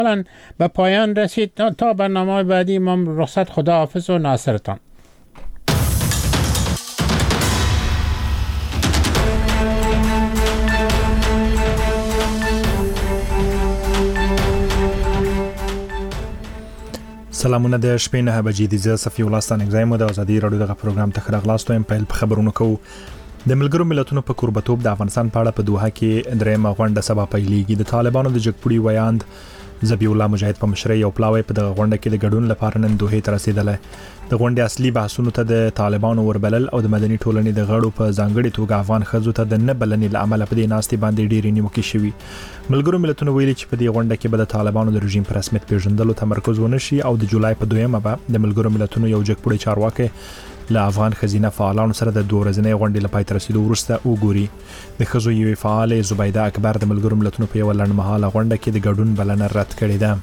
به پایان رسید. تا برنامه بعدی ما رخصت، خداحافظ و ناصرتان. سلامونه د شپې 9 بجې د صفي ولستان اگزایم د ازادي رادیو دغه پروګرام ته خراغلاستو ام په خبرونو کو. د ملګرو ملتونو په قربتوب د افغانستان په اړه په دوحه کې درېمه غونډه سبا پیلېږي. د طالبانو د جګپوړي ویاند ذبیح الله مجاهد په مشرۍ یو پلاوی په دغه غونډه کې د ګډون لپاره نن دوحه ته رسیدلی. د غونډې اصلي بحثونو ته د طالبانو وربلل او د مدني ټولنې د غړو په ځانګړي توګه افغان ښځو ته د نه بلنې له امله په دې ناستې باندې ډېرې نیوکې شوي. ملګرو ملتونو ویلي چې په دې غونډه کې به د طالبانو د رژیم په رسمیت پیژندلو تمرکز ونه شي او د جولای په 2مه به د ملګرو ملتونو یو جګپوړی چارواکي له افغان خزینه فعالانو سره د 2 ورځنۍ غونډې لپاره تر رسیدو وروسته وګوري. د ښځو یوې فعاله زبیده اکبر د ملګرو ملتونو په یو لنډمهاله غونډه کې د ګډون بلنه رد کړې ده.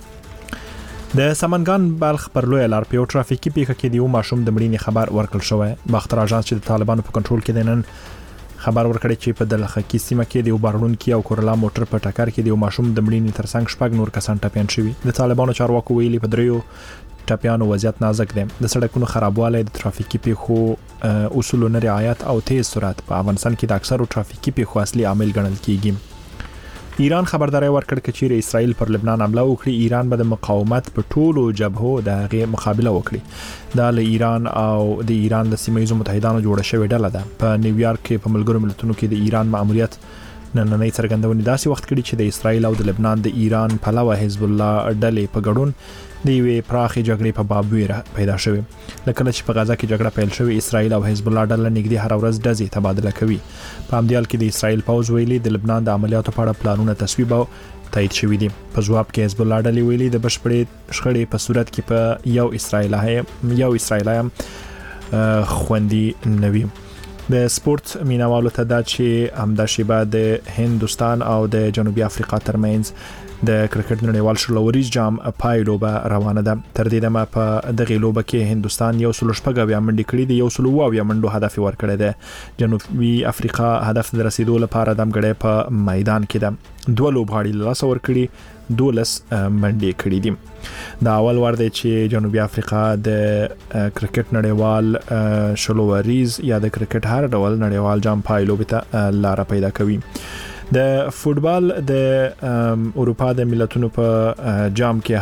د سمنګان بلخ پر لوی لار په ټرافیکي پیښه کې د یو ماشوم د مړینې خبر ورکړل شوی. باختر اژانس چې د طالبانو په کنټرول کې دی نن خبر ورکړی چې په دلخکی سیمه کې د یو بارونکي او کورلا موټر په ټکر کې د یو ماشوم د مړینې ترڅنګ شپږ نور کسان ټپیان شوي. د طالبانو چارواکو ویلي په دریو ټپیانو وضعیت نازک دی. د سړکونو خرابوالی، د ترافیکي پیښو اصولو نه رعایت او تیز سرعت په افغانستان کې د اکثرو ترافیکي پیښو اصلي عامل ګڼل کیږي. ایران خبرداري ورکړ چې چیرې اسرائیل پر لبنان حمله وکړي ایران به د مقاومت په ټولو جبهو د هغې مقابله وکړي. دا له ایران او د ایران د سیمه ییزو متحدانو جوړه شوې ډله ده. په نیویارک کې په ملګرو ملتونو کې د ایران ماموریت نننۍ څرګندونې داسې وخت کړي چې د اسرائیل او د لبنان د ایران پلوه حزب الله ډلې په ګډون د یوې پراخې جګړې په باب ویره پیدا شوې. لکه چې په غزا کې جګړه پیل شوې، اسرائیل او حزب الله ډله نږدې هر ورځ ډزې تبادله کوي. په همدې حال کې د اسرائیل پوځ ویلي د لبنان د عملیاتو په اړه پلانونه تصویب او تایید شوي دي. په جواب کې حزب الله ډلې ویلي د بشپړې شخړې په صورت کې په یو اسرائیلی خوندي نوي. د سپورت مینوالو ته دا چې همدا شیبه د هندوستان او د جنوبي افریقا ترمنځ د کرکټ نړیوال شلوریز جام پای لوبه روانه ده. تر دې دمه په دغه لوبه کې هندوستان 116 منډې کړې دي، 120 منډو هدف ورکړی دی. جنوبي افریقا هدف د رسیدو لپاره دمګړی په میدان کې ده. 2 لوبغاړي له لاسه ورکړي، 12 منډې کړې دي. دا اول ور دی چې جنوبي افریقا د کرکټ نړیوال شلوریز یا د کرکټ هر ډول نړیوال جام پای لوبه ته لار پیدا کوي. د فوتبال د اروپا د ملتونو په جام کې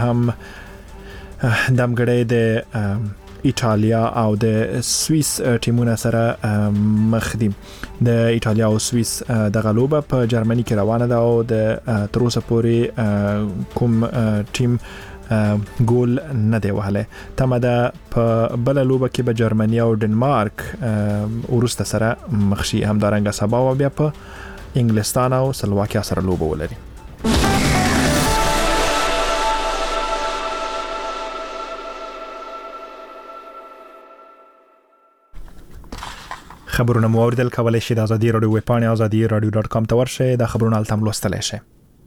هم دمګړی د ایټالیا او د سوئیس ټیمونه سره مخ دي. د ایټالیا او سوئیس د غلوبه په جرمني کې روانه ده او د تر اوسه پورې کوم ټیم ګول نه دی وهلی. تمه ده په بل لوبه کې به جرمني او ډنمارک ورسته سره مخ شي. همدارنګه سبا و بیا په انګلستان او سلواکیا سره لوبه ولري. خبرونه مو اوریدل، کولای شئ د ازادي رادیو ویب پاڼې azadi.radio.com ته ورشئ. د خبرونو التم لوستلی شئ.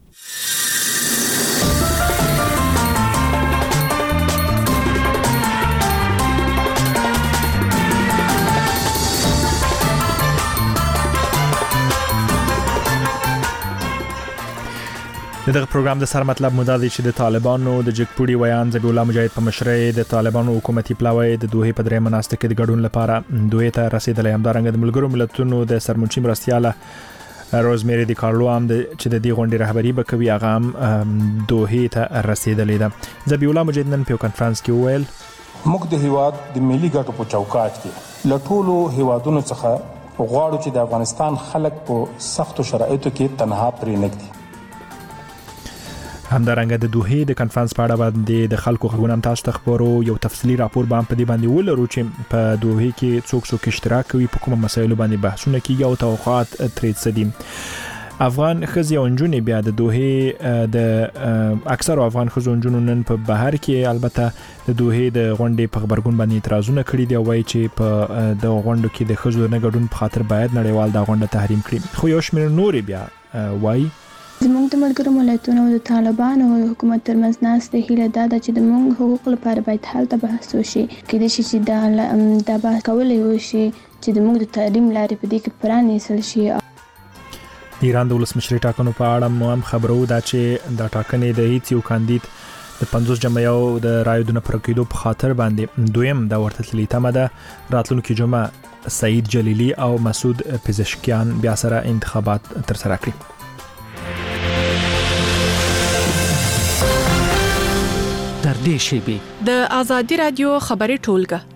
دغه پروګرام د سر مطلب مو دا دی چې د طالبانو د جګپوړي ویاند ذبیح الله مجاهد په مشرۍ د طالبانو حکومتي پلاوی د دوحې په درېمه ناسته کې د ګډون لپاره دوحې ته رسیدلی. همدارنګه د ملګرو ملتونو د سرمنشي مرستیاله روزمیری دی کارلو هم چې د دې غونډې رهبري به کوي هغه هم دوحې ته رسیدلی ده. ذبیح الله مجاهد نن په یو کنفرانس کې وویل موږ د هیواد د ملي ګټو په چوکاټ کې له ټولو هیوادونو څخه غواړو چې د افغانستان خلک په سختو شرایطو کې تنها پرې نږدي. همدارنګه د دوحې د کنفرانس په اړه باندې د خلکو غږونه هم تاسو ته خبرو. یو تفصیلي راپور به هم په دې باندې ولرو چې په دوحې کې څوک اشتراک کوي، په کومه مسایلو باندې بحثونه کیږي او توقعات ترې څه دي. افغان ښځې او نجونې بیا د دوحې د اکثرو افغان ښځو نجونو نن په بهر کې البته د دوحې د غونډې په غبرګون باندې اعتراضونه کړي دي او وایي چې په د غونډو کې د ښځو نه ګډون په خاطر باید نړیوال دا غونډه تحریم کړي. خو یو شمېر نورې بیا وایي زموږ د ملګرو ملتونو او د طالبانو او حکومت ترمنځ ناستې هیله دا ده چې د موږ حقوقو لپاره باید هلته بحث وشي. کېدای شي چې دا بحث کولی وشي چې د موږ د تعلیم لارې په دې کې پرانیستل شي. ایران د ولسمشري ټاکنو په اړه هم خبرو دا چې د ټاکنې د هیڅ یو کاندید د 50 جمعیو د رایو د نپرکیدو په خاطر باندې دویم د ورته تللی تمه ده راتلونکي جمعه سعید جلیلی او مسعود پزشکیان بیا سره انتخابات تر سره کړي. در دې شیبې د آزادي رادیو خبري ټولګه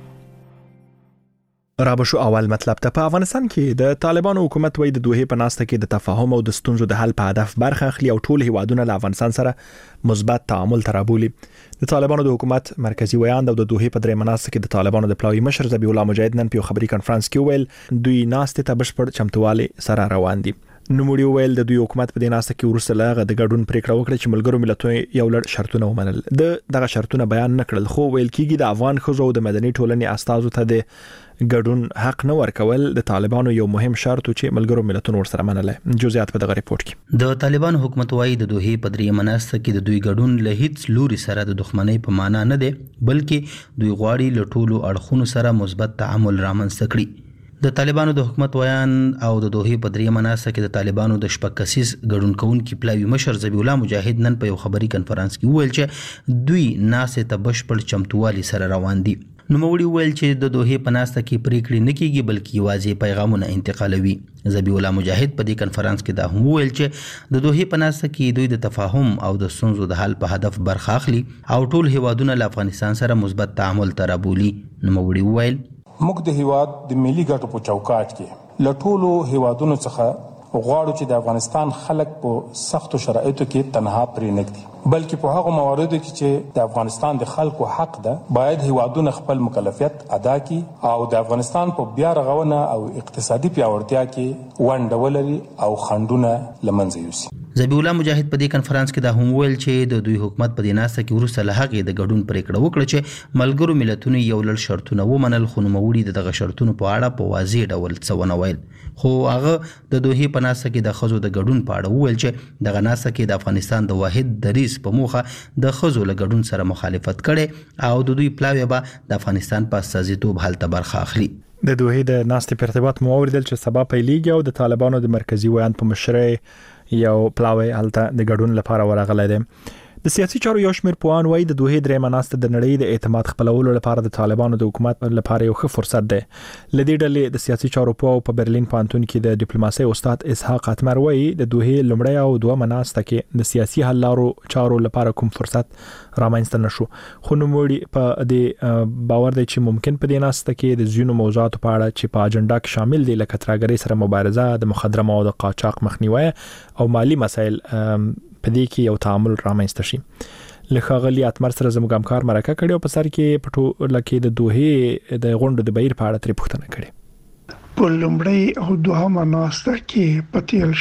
رابشو اول مطلب ته په افغانستان کې د طالبانو حکومت وای د دوه په ناسته کې د تفاهم او د ستونزو د حل په هدف برخه اخلي او ټول هیوادونه له افغانستان سره مثبت تعامل ترابولي. د طالبانو د حکومت مرکزی ویاند او د دوه په درې مناسته کې د طالبانو د پلاوی مشر ذبیح الله مجاهد نن په خبري کانفرنس کې ویل دوی ناسته ته بشپړ چمتووالی سره روان دي. نوموړي ویل د دوی حکومت په دې ناسته کې ورسره لغه د ګډون پریکړه وکړه چې ملګرو ملتونو یو لړ شرطونه ومنل. دغه شرطونه بیان نکړل خو ویل کیږي د افغان خزو او د مدني ټولنې استازو ته د ګډون حق نه ورکول د طالبانو یو مهم شرط چې ملګرو ملتونو ورسره منله. جزئیات په دغه ریپورت کې د طالبانو حکومت وايي د دوه په درې مناسته کې د دوی ګډون له هیڅ لوري سره د دښمنۍ په معنا نه دی بلکې دوی غواړي له ټولو اړخونو سره مثبت تعامل رامنځته کړي. د طالبانو د حکومت ویان او د دوه په درې مناسته کې د طالبانو د شپږ کسیز ګډون کوونکي پلاوی مشر ذبیح الله مجاهد نن په یو خبري کانفرنس کې ویل چې دوی ناسه ته بشپړ چمتووالی سره روان دي. نوموړي ویل چې د دوه په ناسته کې پریکړې نه کیږي بلکې یوازې پیغامونه انتقالوي. ذبیح الله مجاهد په دې کانفرنس کې دا هم ویل چې د دوه په ناسته کې دوی د تفاهم او د ستونزو د حل په هدف برخه اخلي او ټول هیوادونه له افغانستان سره مثبت تعامل ترابولي. نوموړي ویل موږ د هیواد د ملي ګټو په چوکاټ کې له ټولو هیوادونو څخه غواړو چې د افغانستان خلک په سختو شرایطو کې تنها پرې نږدي بلکې په هغه مواردو کې چې د افغانستان د خلکو حق ده باید هیوادونه خپل مکلفیت ادا کړي او د افغانستان په بیا رغونه او اقتصادي پیاوړتیا کې ونډه ولري او خنډونه له منځه یوسي. ذبیح الله مجاهد په دې کانفرنس کې دا هم ویل چې د دوی حکومت په دې ناسته کې وروسته له هغې د ګډون پریکړه وکړه چې ملګرو ملتونو یو لړ شرطونه ومنل خو نوموړي دغه شرطونو په اړه په واضح ډول څه ونه ویل خو هغه د دوه په ناسته کې د خزو د ګډون په اړه ویل چې دغه ناسته کې د افغانستان د واحد دریځ په موخه د خزو له ګډون سره مخالفت کړي او د دوی پلاوی به د افغانستان په استازیتوب هلته برخه اخلي. د دوه د ناستې په ارتباط مو اوریدل چې سبا پیلېږي او د طالبانو د مرکزی ویاند په مشرۍ یو پلاوی هلته د ګډون لپاره ورغلی دی. د سیاسي چارو یو شمېر پوهان وایي د دوه درې مناسته د نړۍ د اعتماد خپلولو لپاره د طالبانو د حکومت لپاره یو ښه فرصت دی. لدې ډلې د سیاسي چارو په برلین پوهنتون کې د ډیپلوماسي استاد اسحاق اتمر وایي د دوه لومړی او دوه مناسته کې د سیاسي حل لارو چارو لپاره کوم فرصت رامنځته نشو خو نوموړي په دې باور دی چې ممکن په دې ناسته کې د ځینو موضوعاتو په اړه چې په اجنډا کې شامل دي لکه ترهګرۍ سره مبارزه د مخدره موادو قاچاق مخنیوي او مالی مسایل په دې کې یو تعامل رامنځته شي. لخغلی اتمر سره زموږ همکار مرکه کړي او په سر کې پټو لکه د دوه د غونډو د بهیر په اړه ترې پوښتنه کړي. په لومړی او دوهمه ناسته کې پتیل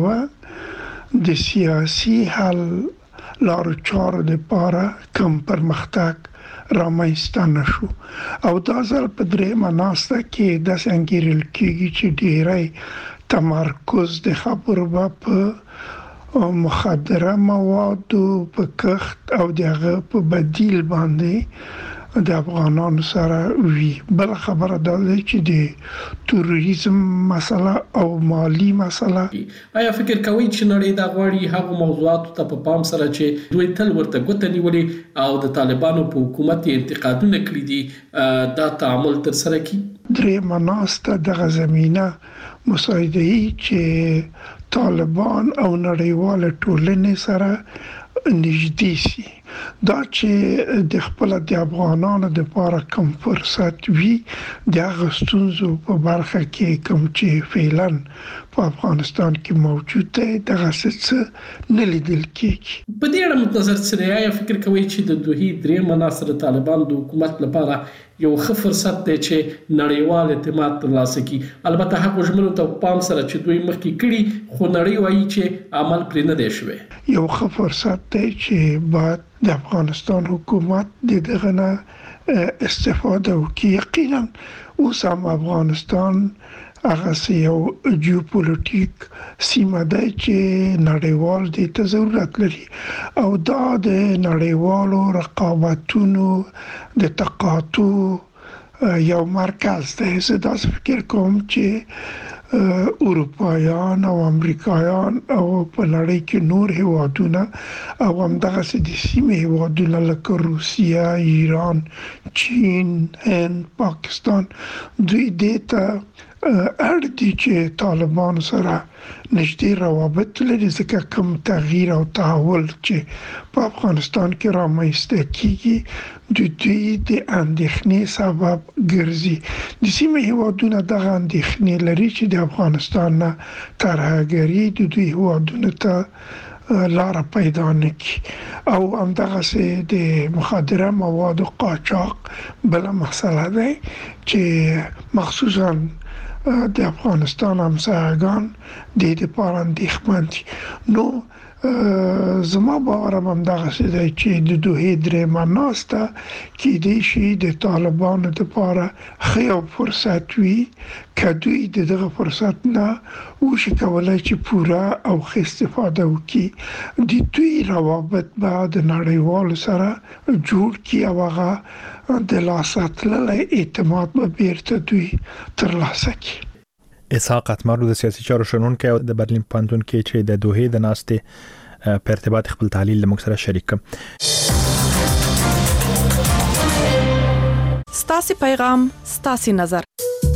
شوی د سیاسي حل لارو چارو لپاره کم پرمختګ رامنځته نشو او دا ځل په درېیمه ناسته کې داسې انګیرل کېږي چې ډېری تمرکز د خبرو په مخدره موادو په کښت او دغه په بدیل باندې د افغانانو سره وی. بل خبره دا ده چې د تروریزم مسله او مالی مسله آیا فکر کوئ چې نړۍ دا غواړي هغه موضوعات ته په پام سره چې دوی تل ورته ګوته نیولې او د طالبانو په حکومت انتقادونه کړی دي دا تعامل تر سره کړي؟ درې مناسته دغه زمينه مساعده چې طالبان او نړیوال ټولنې سره نږدې شي دا چې د خپل د افغانانو د لپاره کوم فرصت وي د غستونزو په برخه کې کوم چې فعلا په افغانستان کې موجود دی دغه څه نه لیدل کېږي. په دې اړه متنظر سره یا فکر کوي چې د دوه درې مناصر طالبان د حکومت لپاره یو ښه فرصت دی چې نړیوال اعتماد ترلاسه کړي البته هغه ژمنو ته پام سره چې دوی مخکې کړي خو نړۍ وایي چې عمل پرې نه دی شوی. یو ښه فرصت دی چې بعد د افغانستان حکومت دغه نه استفاده وکړي. یقینا اوس هم افغانستان هغه یو جیوپولیټیک سیمه ده چې نړیوال دې ته ضرورت لري او دا د نړیوالو رقابتونو د تقاطع یو مرکز ده. زه دا فکر کوم چې اروپایان او امریکایان او په نړۍ کې نور هیوادونه او همدغه د سیمې هیوادونه لکه روسیا، ایران، چین، هند، پاکستان دوی دته اړ دي چې طالبان سره نږدې روابط لري، ځکه کوم تغییر او تحول چې په افغانستان کې رامنځته کیږي د دوی د اندېښنې سبب ګرځي. د سیمې هیوادونه دغه اندېښنې لري چې د افغانستان نه ترهګري د دوی هیوادونو ته لار پیدا نکړي او همدغه سه د مخدره موادو قاچاق بل مسله ده چې مخصوصا د افغانستان همسایگان د دې لپاره اندېښمن دي. نو زما باور هم دغه څه دی چې د دوه درېمه ناسته کې د شي د طالبانو لپاره خو فرصت وي کدوې دغه فرصت نه وشي کولای چې پورا او استفاده وکړي د دوی روابط بعد نړیوال سره جوړ کی او هغه د لاساتل اعتماد به بیرته دوی ترلاسه کړي. اسحاق اتمرو د سیاسي چارو شنونکو او د برلین پانتون کې چې د دوه د ناستې په ارتباط خپل تحلیل له موږ سره شریک کړ. ستاسو پیغام ستاسو نظر.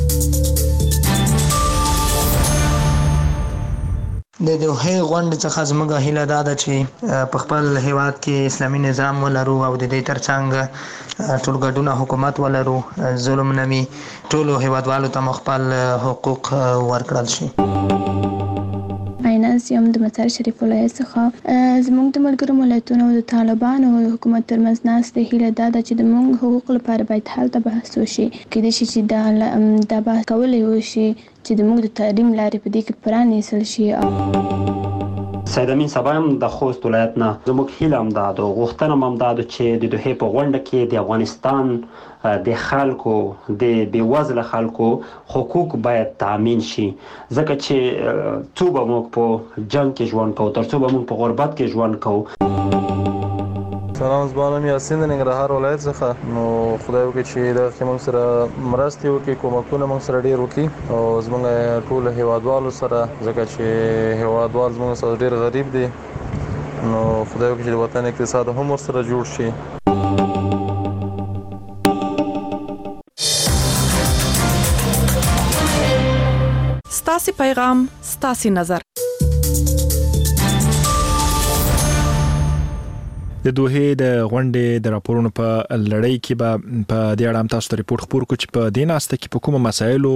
د دوه غونډې څخه زموږ هیله ده چې په خپل هیواد کې اسلامي نظام ولرو او د دې ترڅنګ ټولګډونه حکومت ولرو، ظلم نمي، ټول هیوادوالو ته خپل حقوق ورکړل شي. فاینانس یم د مسار شریف ولایت څخه زموږ د ملګرو ملتونو او د طالبانو او حکومت ترمنځ ناستې هیله ده چې د موږ حقوق لپاره باید هلته بحث وشي، کېدای شي چې دا بحث کولای وشي چې د موږ د تعلیم لارې په دې کې پرانیستل شي. سید امین صاحب هم د خوست ولایت نه زموږ هیله هم ده او غوښتنه هم ده چې د دوه په غونډه کې د افغانستان د خلکو د بیوزله خلکو حقوق باید تامین شي، ځکه چې څو به موږ په جنگ کې ژوند کوو، تر څو به موږ په غربت کې ژوند کوو. سلام، زما یاسین د ننګرهار ولایت څخه. نو خدای وکړي چې د موږ سره مرستې وکړي، کومکونه موږ سره ډیر وکړي او زموږ ټول هیوادوالو سره، ځکه چې هیوادوال زموږ سره ډیر غریب دي. نو خدای وکړي چې د وطن اقتصاد هم ورسره جوړ شي. ستاسو پیغام ستاسو نظر. د دوه د غونډې د راپورونو په لړۍ کې به په دې اړه هم تاسو ته ریپورت خبر کو چې په دې ناسته کې په کومه مسایلو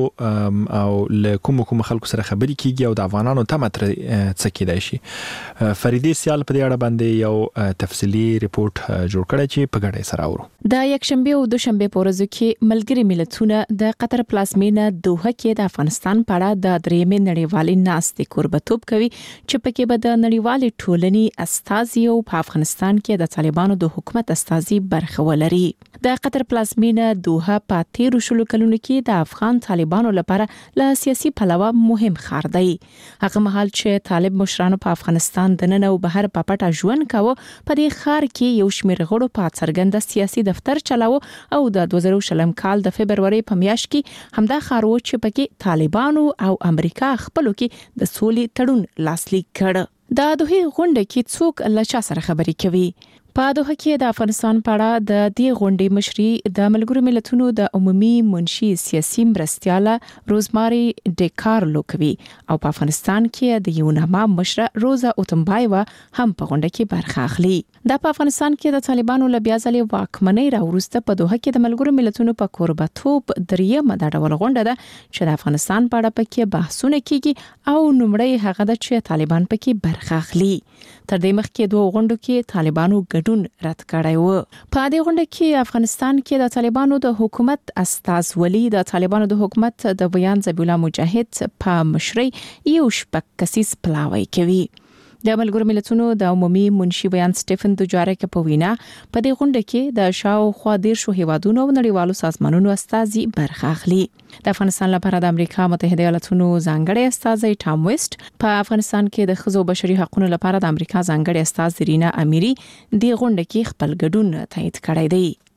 او له کوم خلکو سره خبرې کیږي او د افغانانو ته متر څه کېدای شي. فریدي سیال په دې اړه باندې یو تفصیلی ریپورت جوړ کړی چې په ګډه سره اورو. د یکشنبه او دوشنبه په ورځو کې ملګری ملتونه د قطر پلازمینه دوحه کې د افغانستان په اړه د درېمې نړیوالې ناستې کوربتوب کوي چې پکې به د نړیوالې ټولنې استازي او په افغانستان کې د طالبانو د حکومت استازي برخه ولري. د قطر پلازمینه دوحه په 13 شلو کلونو کې د افغان طالبانو لپاره له سیاسي پلوه مهم ښار دی. هغه مهال چې طالب مشرانو په افغانستان دننه او بهر په پټه ژوند کاوه، په دې ښار کې یو شمېر غړو په څرګنده سیاسي دفتر چلاوه او د 2020 کال د فبرवरी په میاشت کې همدا ښار و چې پکې طالبانو او امریکا خپلو کې د سولې تړون لاسلیک کړ. د دوه غونډه کې څوک له چا سره خبرې کوي؟ په دوحه کې د افغانستان په اړه د دې غونډې مشري د ملګرو ملتونو د عمومي منشي سیاسي مرستياله روزماري ډیکارلو کوي او په افغانستان کې د یوناما مشره روزا اوتمبایوا هم په غونډه کې برخه اخلي. د په افغانستان کې د طالبانو له بیا ځلې واکمنۍ راوروسته په دوحه کې د ملګرو ملتونو په کوربتوب دریمه د ډول غونډه ده چې د افغانستان په اړه پکې بحثونه کیږي او نومړی هغه د چې طالبان پکې برخه اخلي. تر دې مخکې دوه غونډو کې طالبانو ګډون رد کړی و. په دې غونډه کې افغانستان کې د طالبانو د حکومت استازولي د طالبانو د حکومت د بیان ذبیح الله مجاهد په مشرۍ یو شپږ کسیز پلاوی کوي. د ملګرو ملتونو د عمومي منشي بیان سټيفن دوجارک په وینا په دې غونډه کې د شاوخوا 10 هیوادونو او نړیوالو سازمانونو استازي برخه اخلي. د افغانستان لپاره د امریکا متحده ایالاتونو ځانګړي استازي ټام ویسټ، په افغانستان کې د ښځو بشري حقوقو لپاره د امریکا ځانګړي استاذ رینا امیری د غونډه کې خپل ګډون تایید کړی دی.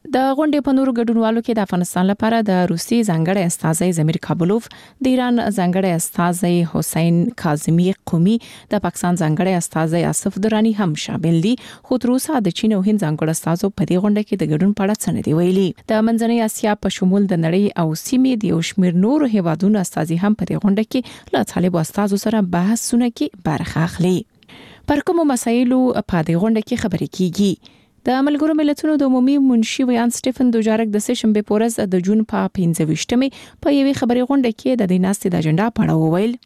د غونډې په نورو ګډونوالو کې د افغانستان لپاره د روسي ځانګړي استازي زمیر کابلوف، د ایران ځانګړي استازي حسین کاظمی قومي، د پاکستان ځانګړي استازي آصف درانی هم شامل دي. خو تر اوسه د چین او هند ځانګړي استازو په دې غونډه کې د ګډون په اړه څه نه دی ویلي. د منځنۍ اسیا په شمول د نړۍ او سیمې د یو شمېر نورو هیوادونو استازي هم په دې غونډه کې له طالبو استازو سره بحثونه کې برخه اخلي. پر کومو مسایلو په دې غونډه کې خبرې کیږي؟ د ملګرو ملتونو د عمومي منشي ویان سټيفن دوجارک د سشنبه پورز د جون په 15مې په یوې خبري غونډه کې د دیناستي د اجنډا په اړه وویل.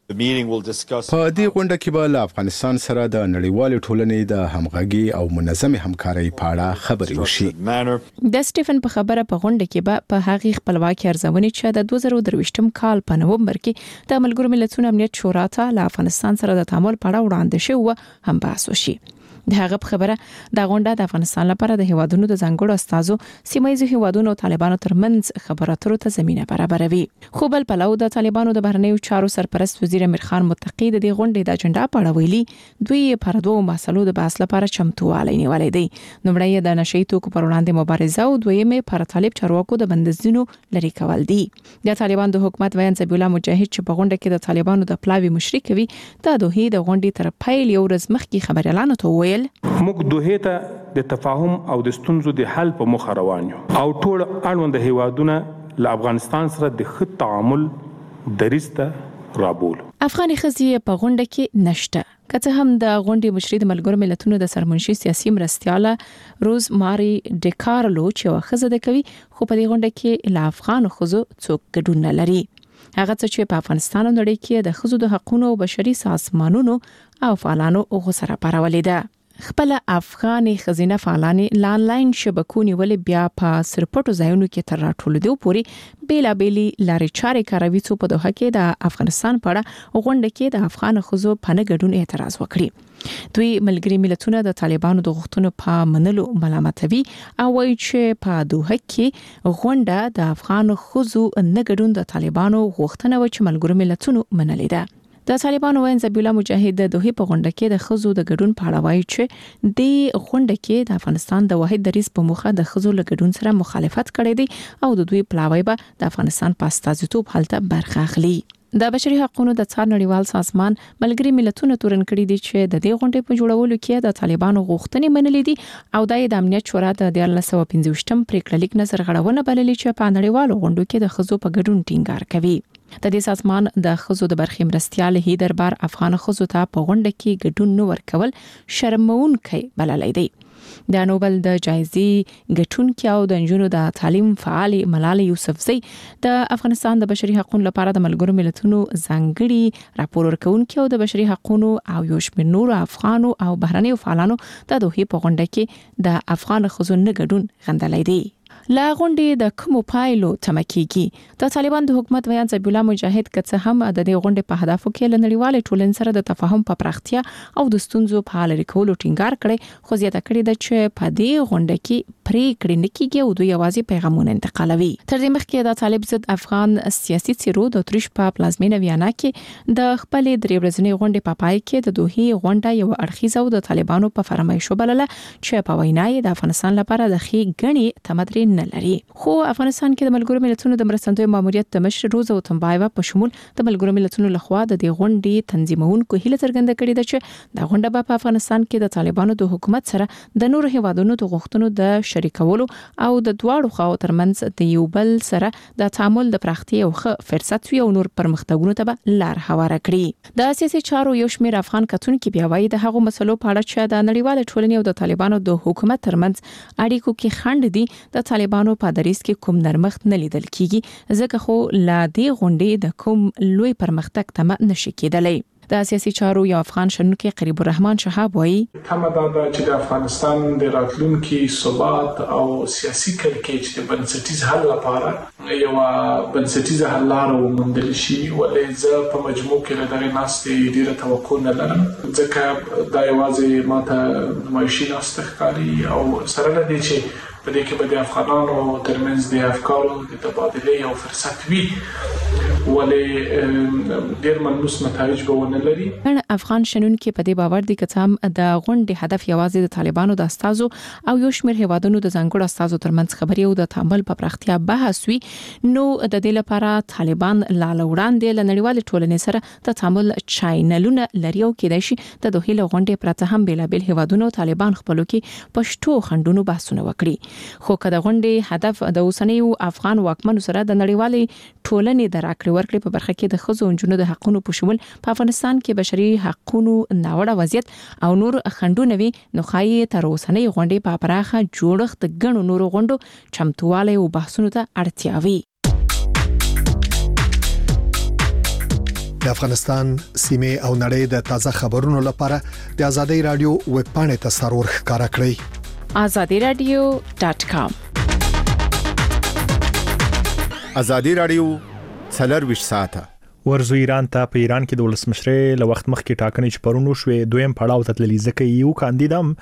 په دې غونډه کې به له افغانستان سره د نړیوال ټولنې د همغږي او منظمه همکارۍ په اړه خبرې وشي. د سټيفن په خبره په غونډه کې به په هغه خپلواکي ارزونې چې د 2023م کال په نومبر کې د ملګرو ملتونو امنیت شورا ته له افغانستان سره د تعامل په اړه وړاندې شوی هم بحث وشي. د هغه خبره د غونډه د افغانستان لپاره د هیوادونو د ځانګړو استازو، سیمایي هیوادونو او طالبانو ترمنځ خبرو اترو ته زمينه برابروي. خو بل پلو د طالبانو د بهرنیو چارو سرپرست وزیر امیر خان متقی د دې غونډې د اجنډا په اړه ویلي دوی پر دوه مسلو د بحث لپاره چمتووالی نیولې دي. نومړی د نشئی توکو پر وړاندې مبارزه او دویمه پر طالب چارواکو د بندیزونو لري کول دي. د طالبان د حکومت ویان ذبیح الله مجاهد چې په غونډه کې د طالبانو د پلاوی مشرک وي د دوه د غونډې تر پیل یو ورځ مخکې خبر اعلان وکړ. موږ دوه ته د تفاهم او د ستونزو د حل په مخ روان یو او ټول اړوند هیوادونه له افغانستان سره د ښه تعامل دریسته رابول. افغاني ښځې په غونډه کې نشته. که هم د غونډې مشري د ملګرو ملتونو د سرمنشي سیاسي مرستياله روز ماري ډیکارلو چې وخزه د کوي، خو په دې غونډه کې له افغان خزو څوک ګډون نه لري. هغه چې په افغانستان او نړۍ کې د خزو د حقوقو او بشري سازمانونو او فعالانو غوسره پارولې ده. خپل افغاني خزینه فعالانې لاندلاین شبکو نیولې بیا په سرپټو ځایونو کې تر راټولېدو پورې بیلابېلي لارې چارې کاروي څو په دوحه کې د افغانستان په اړه غونډه کې د افغان خزو په نه ګډون اعتراض وکړي. دوی ملګري ملتونه د طالبانو د غوښتنو په منلو ملامتوي او وایي چې په دوحه کې غونډه د افغان خزو نه ګډون د طالبانو غوښتنه و چې ملګرو ملتونو منلې ده. د طالبانو وین ذبیح الله مجاهد د دوحه په غونډه کې د خزو د ګډون په اړه وایي چې د غونډه کې د افغانستان د واحد دریځ په مخه د خزو له ګډون سره مخالفت کړی دی او د دوی پلاوی به د افغانستان په استازیتوب حالت برخه اخلي. د بشري حقوقو د څار نړیوال سازمان ملګري ملتونو تورن کړی دي چې د دې غونډې په جوړولو کې د طالبانو غوښتنې منلې دي او د امنیت شورا د 1915م پریکړه لیک نظر غړونه بللې چې په نړیوالو غونډو کې د خزو په ګډون ټینګار کوي. د دې سازمان د خزو د برخې مرستيال هی دربار افغان خزو ته په غونډه کې ګډون نو ورکول شرمونکي بللای دی. د نوبل د جایزې ګټونکي او د انجونو د تعلیم فعال ملال یوسفزئی د افغانستان د بشري حقوقو لپاره د ملګرو ملتونو ځانګړي راپور ورکونکي او د بشري حقوقو او یو شمېر نور افغانو او بهرنیو فعالانو د دوحه په غونډه کې د افغان خزو نه ګډون غندلای دی. لا غونډې د کومو پایلو تمکیږي؟ د طالبان د حکومت ویان ذبیح الله مجاهد کڅ هم د دې غونډې په هدفو کې لنړیوال ټولنې سره د تفاهم په پراختیا او د ستونزو په حل کولو ټینګار کړي، خو زیاته کړي د چې په دې غونډه کې پریکړې نه کیږي او دوی یوازې پیغامونه انتقالوي. تر دې مخکې د طالب ضد افغان سیاسي څیرو د اتریش په پلازمینه ویانا کې د خپل درې ورځنۍ غونډې په پای کې د دوحه غونډه یو اړخیزه او د طالبانو په فرمایشو بلله چې په وینای د افغانستان لپاره د خې غني تمدري نه لري. خو افغانستان کې د ملګرو ملتونو د مرستندوی ماموریت د مشر روزا وتمبایوا په شمول د ملګرو ملتونو لخوا د دې غونډې تنظیمونکو هیله څرګنده کړې ده چې د غونډه په افغانستان کې د طالبانو د حکومت سره د نورو هیوادونو د غوښتنو د شریکولو او د دواړو خواو ترمنځ د یو بل سره د تعامل د پراختیا او ښه فرصت وي او نور پرمختګونو ته لار هواره کړي. د سیاسي چارو یو شمېر افغان کتونکو بیا وایي د هغو مسلو په اړه چې د نړیوال ټولنې او د طالبانو د حکومت ترمنځ اړیکو کې خنډ دي د طالبانو په دریځ کې کوم نرمښت نه لیدل کیږي، ځکه خو لا دې غونډې د کوم لوی پرمختګ تمه نشي کېدلی. د سیاسي چارو یو افغان شنونکي قریب الرحمن شهاب وایي تمه دا چې د افغانستان د راتلونکي ثبات او سیاسي کړکېچ د بنسټیز حل لپاره یو بنسټیز حل لار وموندل شي، ولې زه په مجموع کې له دغه ناستې ډیره توقع نه لرم، ځکه دا یوازې ماته نمایشي ناسته ښکاري او سره له دې چې په دې کې به د افغانانو ترمنځ د افکارو د تبادلې او فرصت وي، ولې ډېر ملموس نتایج به ونه لري. افغان شنونکو په دې باور دي چې هم د غونډې هدف یوازې د طالبانو د استازو او یو شمېر هیوادونو د ځانګړو استازو ترمنځ خبري او د تعامل په پراختیا بحث وي، نو د دې لپاره طالبان لاله وړاندې له نړیوال ټولنې سره د تعامل چینلونه لري او کېدای شي د دوه له غونډې پرته هم بېلابېل هیوادونو طالبان خپلو کې پښتو خندونو بحثونه وکړي. خو کله غونډې هدف د اوسنیو افغان واکمنو سره د نړیوال ټولنې د راکړې ورکړې په برخه کې د ښځو او نجونو د حقوقو په شمول په افغانستان کې بشري حقوقو ناوړه وضعیت او نور خندونه وي، نو خایي تر اوسنۍ غونډې په پراخه جوړښت غنو نور غونډو چمتواله او بحثونو ته اړتیا وي. د افغانستان سیمه او نړۍ د تازه خبرونو لپاره د ازادي رادیو ویب پاڼې ته سرور ښکارا کړئ. azadiradio.com. ازادي رادیو څلور ساعته ورزو ایران ته په ایران کې د ولسمشرۍ له وخت مخکې ټاکنې چې پرونو شوې دویم پړاو ته تللی ځکه یو کاندیدام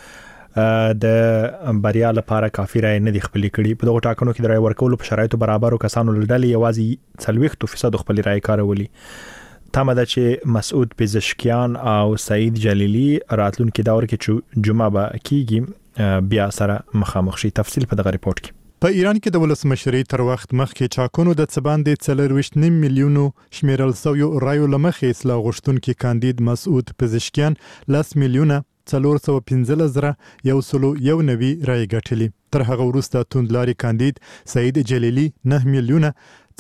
د بریا لپاره کافي رای نه دی خپل کړي. په دغه ټاکنو کې د رای ورکولو په شرایطو برابرو کسانو لړل یوازې 40% خپل رای کارولي. تمه ده چې مسعود پزشکیان او سعید جلیلی راتلونکي دور کې جمعه به کیږي بیا سره مخامخ شي. تفصیل په دغه ریپورت کې. په ایران کې د ولسمشرۍ تر وخت مخکې چاکونو د څباندې 4.9 میلیونو شمیرل سویو رایو لمخې اصلاح غوښتونکي کاندید مسعود پزشکیان 10 میلیونه 415,191 رای ګټلې. تر هغه وروسته توندلاري کاندید سعید جلیلی 9 میلیونه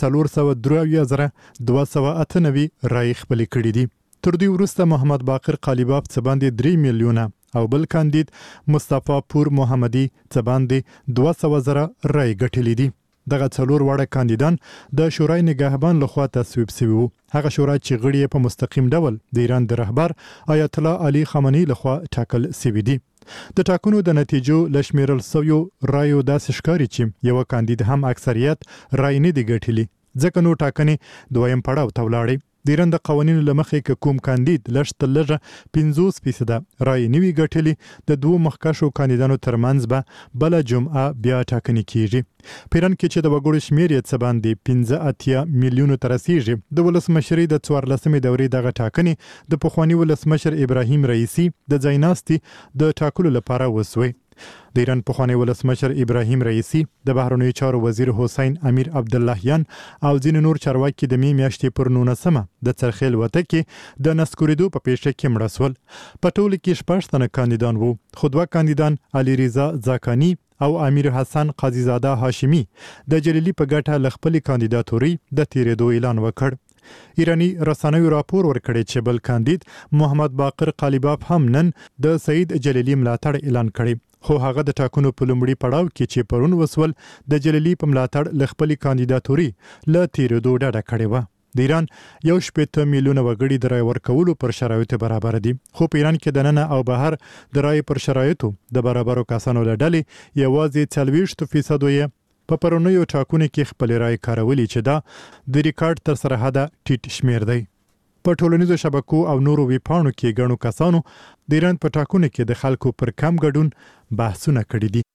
423,298 رای خپل کړې دي. تر دې وروسته محمد باقر قالیباف څباندې 3 میلیونه او بل کاندید مصطفی پور محمدي څباندې 200,000 رای ګټلې دي. دغه څلور وړه کاندیدان د شورای نگهبان لخوا تصویب شوي وو. هغه شورا چې غړي په مستقیم ډول د ایران د رهبر آیت الله علي خامنه‌ای لخوا ټاکل شوي دي. د ټاکنو د نتیجو لشمیرل سویو رایو داسې ښکاري چې یو کاندید هم اکثریت رای نه دی ګټلی، ځکه نو ټاکنې دویم پړاو ته ولاړې. د ایران د قوانینو لمخې کوم کاندید لږ تر لږه 50% رای نیوي ګټلي، د دوه مخکښو کاندیدانو ترمنځ به بل جمعه بیا ټاکنې کیږي. په ایران کې چې د وګړو شمیر یې څه باندې 15 میلیونو ته رسیږي، د ولسمشرۍ د 14مې دورې دغه ټاکنې د پخوانی ولسمشر ابراهیم رئیسی د ځایناستي د ټاکلو لپاره وسوي. د ایران پخوانی ولسمشر ابراهیم رئیسی، د بهرنیو چارو وزیر حسین امیر عبداللهیان او ځینې نور چارواکي د می میاشتې پر 19مه د څرخیل وته کې د نسکوریدو په پیښه کې مړه شول. په ټولو کې 6 تنه کاندیدان وو، خو دوه کاندیدان علي رضا زاکانی او امیر حسن قاضی زاده هاشمی د جلیلی په ګټه ل خپل کاندیداتوري د تیرېدو اعلان وکړ. ایرانی رسنیو راپور ورکړی چې بل کاندید محمد باقر قالیباف هم نن د سعید جلیلی ملاتړ اعلان کړی، خو هغه د ټاکنو په لومړي پړاو کې چې پرون وسول د جلیلی په ملاتړ ل خپل کاندیداتوري ل تیرېدو ډډه کړې و. د ایران 1.8 میلیونه وګړي د رای ورکولو پر شرایطو برابر دي، خو په ایران کې د نن او بهر د رای پر شرایطو د برابرو کسانو له ډلې یوازې 40% یې په پرونیو ټاکنو کې خپل رای کارولي، چې دا د ریکارډ تر سره حده ټیټ شمیر دی. په ټولنیزو شبکو او نورو ویبپاڼو کې ګڼو کسانو د ایران په ټاکنو کې د خلکو پر کم ګډون بحثونه کړي دي.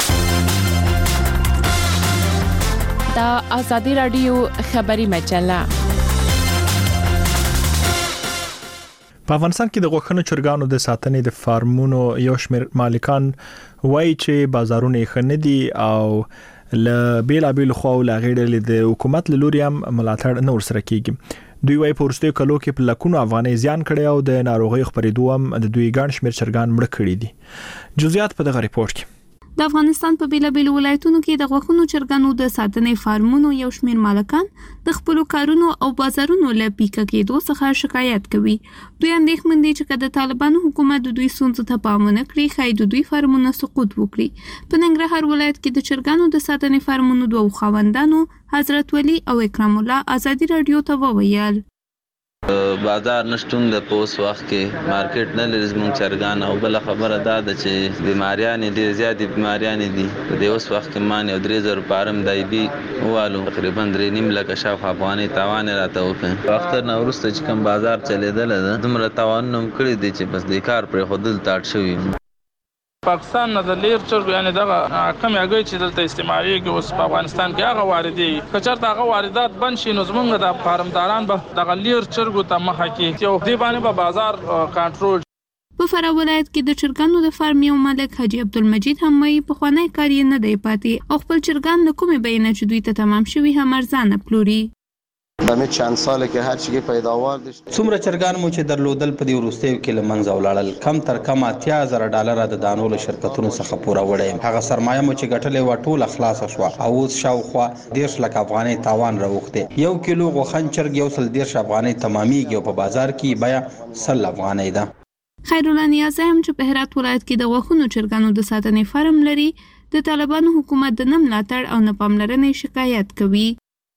دا ازادي رادیو خبري مجله. په افغانستان کې د غوښنو چرګانو د ساتنې د فارمونو یو شمېر مالکان وایي چې بازارونه یې ښه نه دي او له بیلابېلو خواو له هغې ډلې د حکومت له لوري هم ملاتړ نه ورسره کېږي. دوی وايي په وروستیو کلو کې په لکونو افغانۍ زیان کړی او د ناروغیو خپرېدو هم د دوی ګڼ شمېر چرګان مړه کړي دي. جزئیات په دغه ریپورت کې. د افغانستان په بیلابېلو ولایتونو کې د غوښنو چرګانو د ساتنې فارمونو یو شمېر مالکان د خپلو کارونو او بازارونو له پیکه کېدو څخه شکایت کوي. دوی اندېښمن دي چې که د طالبانو حکومت د دوی ستونزو ته پام ونه کړي، ښایي د دوی فارمونه سقوط وکړي. په ننګرهار ولایت کې د چرګانو د ساتنې فارمونو دوه خاوندانو حضرت ولی او اکرام الله ازادي رادیو ته وویل بازار نشټون د پوس وخت کې مارکیټ نه لري زموږ چرګان، او بل خبره دا ده چې بیماریان دي، زیاتې بیماریان دي. د اوس وخت کې مان یو 3000 پارم دایبي والو تقریبا 3.5 لک شاوخوا افغاني تاوان راته وکړ. اختر نو وروسته چې کوم بازار چلیدل دومره تاوان نوم کړی دی چې بس د کار پر خودل تاټ شوی. پاکستان نه د لیر چرګ یعنی دغه کم یاګي چې دلته استعماليږي اوس په افغانستان کې هغه واردي کچرته هغه واردات بند شي نو زمونږ د فارمداران به دغه لیر چرګو ته مخه کې یو دی باندې به بازار کنټرول. په فراه ولایت کې د چرګانو د فارم یو مالک حاجی عبدالمجید هم وایي په خوانی کار یې نه دی پاتې او خپل چرګان له کومې بینه چې دوی ته تمام شوي هم ارزانه پلوري. دمه چند ساله کې هر شي پیداوار دي. څومره چرګان مو چې درلودل په دې وروستیو کې لمنځه ولاړل کم تر کم $80,000 د دانو له شرکتونو څخه پوره وړي. هغه سرمایه مو چې ګټلې و ټوله خلاصه شو او اوس شاوخوا 10 لک افغانۍ تاوان راوخته. 1 کیلو غوښن چرګ 110 افغانۍ تمامېږي او په بازار کې بیا 100 افغانۍ ده. خیرالله نیازی هم چې په هرات ولایت کې د غوښنو چرګانو د ساتنې فارم لري د طالبانو حکومت د نه ملاتړ او نه پاملرنې شکایت کوي.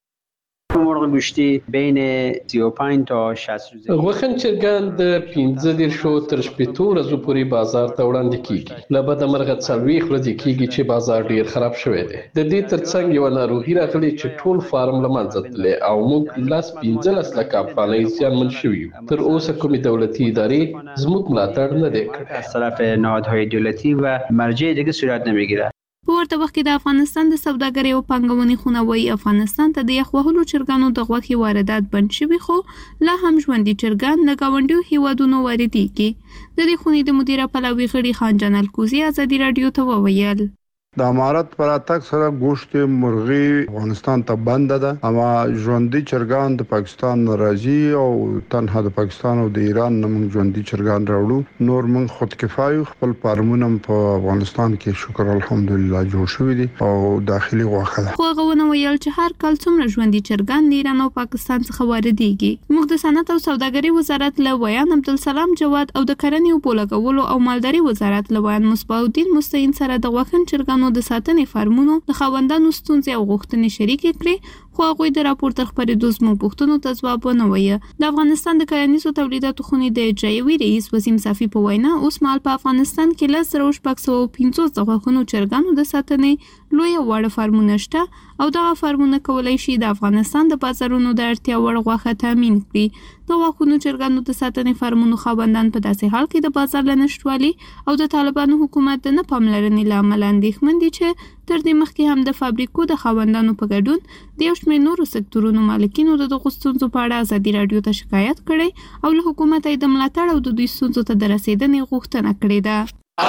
مرغ گوشتی بین 35 تا 60 روز غوښن چرګان د 15 تر 18 ورځې پورې بازار ته وړاندې کیږي. له بده مرغه 40 ورځې کیږي چې بازار ډیر خراب شوی دی. د دې ترڅنګ یو ناروغي راغلي چې ټول فارم له منځه تللی او موږ 15 لک افغانۍ زیانمن شوي یو. تر اوسه کومې دولتي ادارې زموږ ملاتړ نه دی کړی. از طرف نهادهای دولتی و مرجع دیگه صورت نمیگیره. په ورته وخت کې د افغانستان د سوداګرۍ او پانګونې خونه وایي افغانستان ته د یخ وهلو چرګانو د غوښې واردات بند شوي خو لا هم ژوندي چرګان له ګاونډیو هیوادونو واردېږي. د دې خونې د مدیره پلاوي غړي خان جان الکوزي ازادي رادیو ته وویل د امارات پر اتک سره گوشت مرغی افغانستان ته بند ده اما ژوندۍ چرګان د پاکستان راځي او تنها د پاکستان او د ایران نه موږ ژوندۍ چرګان راوړو. نور موږ خود کفایو خپل فارمونه په افغانستان کې شکر الحمدلله جوړ شوی دي او داخلي غوښه ده. خو هغه ونه ویل چې هر کال څومره ژوندۍ چرګان د ایران او پاکستان څخه واردېږي. موږ د صنعت او سوداګرۍ وزارت له ویان عبدالسلام جواد او د کرنې او پولګولو او مالداري وزارت له ویان مصباح الدین مستعین سره د غوښن چرګانو د ساتنې فارمونو د خاوندانو ستونزې او غوښتنې شریکې کړې خو هغوی د راپور تر خپرېدو زموږ پوښتنو ته ځواب ونه وایه. د افغانستان د کرنیزو تولیداتو خونې د اجرایوي رئیس وسیم صافي په وینا اوس مهال په افغانستان کې 10,650 د غوښنو چرګانو د ساتنې لویه واړه فارمونه شته او دغه فارمونه کولی شي د افغانستان د بازارونو د اړتیا وړ غوښه تامین کړي. د غوښنو چرګانو د ساتنې فارمونو خاوندان په داسې حال کې د بازار له نشتوالي او د طالبانو حکومت د نه پاملرنې له امله اندېښمن دي چې تر دې مخکې هم د فابریکو د خاوندانو په ګډون د یو شمېر نورو سکتورونو مالکینو د دغو ستونزو په اړه ازادي راډیو ته شکایت کړی او له حکومته یې د ملاتړ او د دوی ستونزو ته د رسېدنې غوښتنه کړې ده.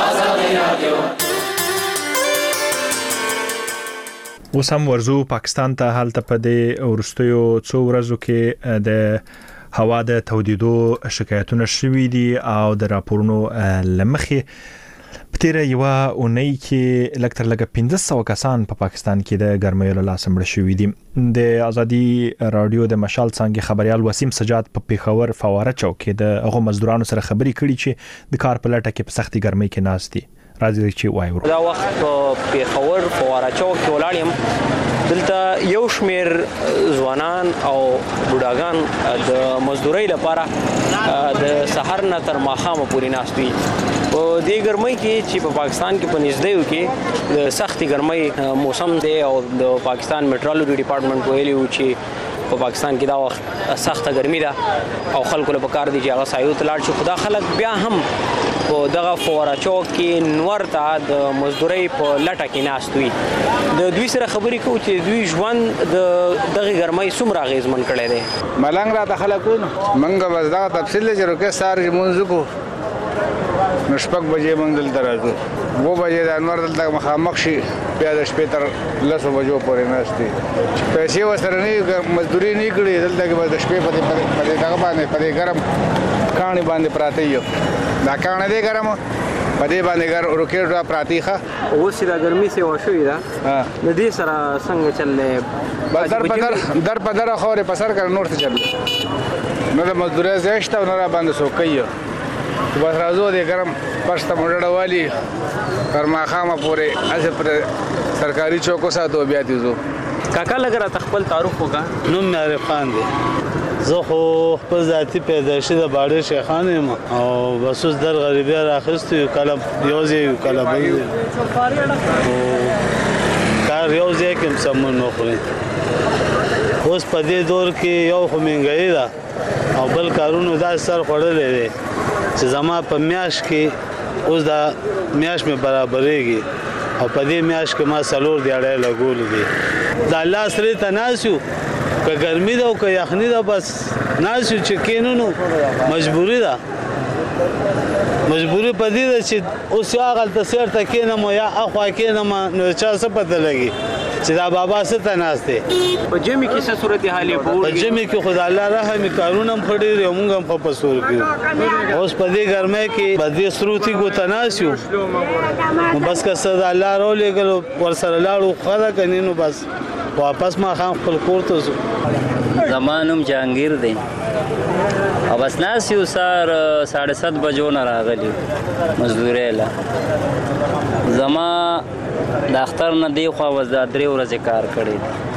اوس هم ورزو پاکستان ته هلته په دې وروستیو څو ورځو کې د هوا د تودیدو شکایتونه شوي دي او د راپورونو لمخې په تیره یوه اونۍ کې لږ تر لږه 1500 کسان په پاکستان کې د ګرمۍ له لاسه مړه شوي دي. د ازادي راډیو د مشال څانګې خبريال وسیم سجاد په پیښور فواره چوک کې د هغو مزدورانو سره خبرې کړي چې د کار په لټه کې په سختي ګرمۍ کې ناست دي. راځي چې وایو دا وخت په پیښور فواره چوک کې ولاړ یم. دلته یو شمیر ځوانان او بوډاګان د مزدورۍ لپاره د سحر نه تر ماښامه پورې ناست وي. په دې ګرمۍ کې چې په پاکستان کې په نږدې کې د سختي ګرمۍ موسم دی او د پاکستان میټرولوژي ډپارټمنټ ویلي و چې په پاکستان کې دا وخت سخته ګرمي ده او خلکو له پکار دي چې هغه سایو ته لاړ شي. خدا خلک بیا هم په دغه فواره چوک کې نور ته د مزدورۍ په لټه کې ناست وي. د دوی سره خبرې کوو چې دوی ژوند د دغه ګرمۍ څومره اغېزمن کړی دی. ملنګ راته خلکو موږ بس دغه تفصیل چې روکې سار مونځ کو نو 6 بجې موږ دلته راځو 2 بجې د انور دلته مخامخ شي بیا د شپې تر 10 بجو پورې ناشتي پیسې وسره نه مزدوري نه کړې دلته کې بس د شپې په دغه باندې په ګرم کاني باندې پراته یو دا کانه دې ګرم په دې باندې ګر روکېټ پراتی ښه اوس دا ګرمي سي وشوي دا د دې سره څنګه چللې بس در په در خورې په سر کړ نور څه چل نو د مزدوري زیشته نو را باندې سوکې بس راځو دې ګرم پښته مړړه والی تر ماخامه پورې اسه پر سرکاري چوکو ساتو بیا تیزو. کاکا لګره تخپل تعارف وکا نوم عارف خان دی. زه خو خپل ذاتی پیدایشي د باډر شیخان یم او بس اوس در غریبی راخست یو کلم یوزي یو کلم کار یوزي کوم سمون نو خوري. اوس په دې دور کې یو خو منګي دا او بل کارونو دا سر خړلې دي چې زما په میاش کې اوس دا میاش مې برابرېږي او په دې میاش کې ما سلور دیاړې لګول دي دا الله سره تناسو که ګرمي ده او که یخني ده بس ناسو چې کینونو مجبوری ده مجبوری په دې ده چې اوس یا غلطه سیر ته کینم یا اخوا کینم نو چا څه پته لګي چې دا بابا څه تناسته په جمی کې څه صورتحال په جمی کې خدای الله رحم قانون هم خړې موږ هم په پسور کې اوس په دې ګرمه کې بدې سروتي کو تناسو بس که صد الله رو لګلو ور سره لاړو خدا کنينو بس واپس ما خام خپل کور ته زمانم جهانگیر دی او بس ناس یو سار 7:30 بجو نه راغلی مزدوري له زما د اختر نه دی خو وز د 3 ورځې کار کړی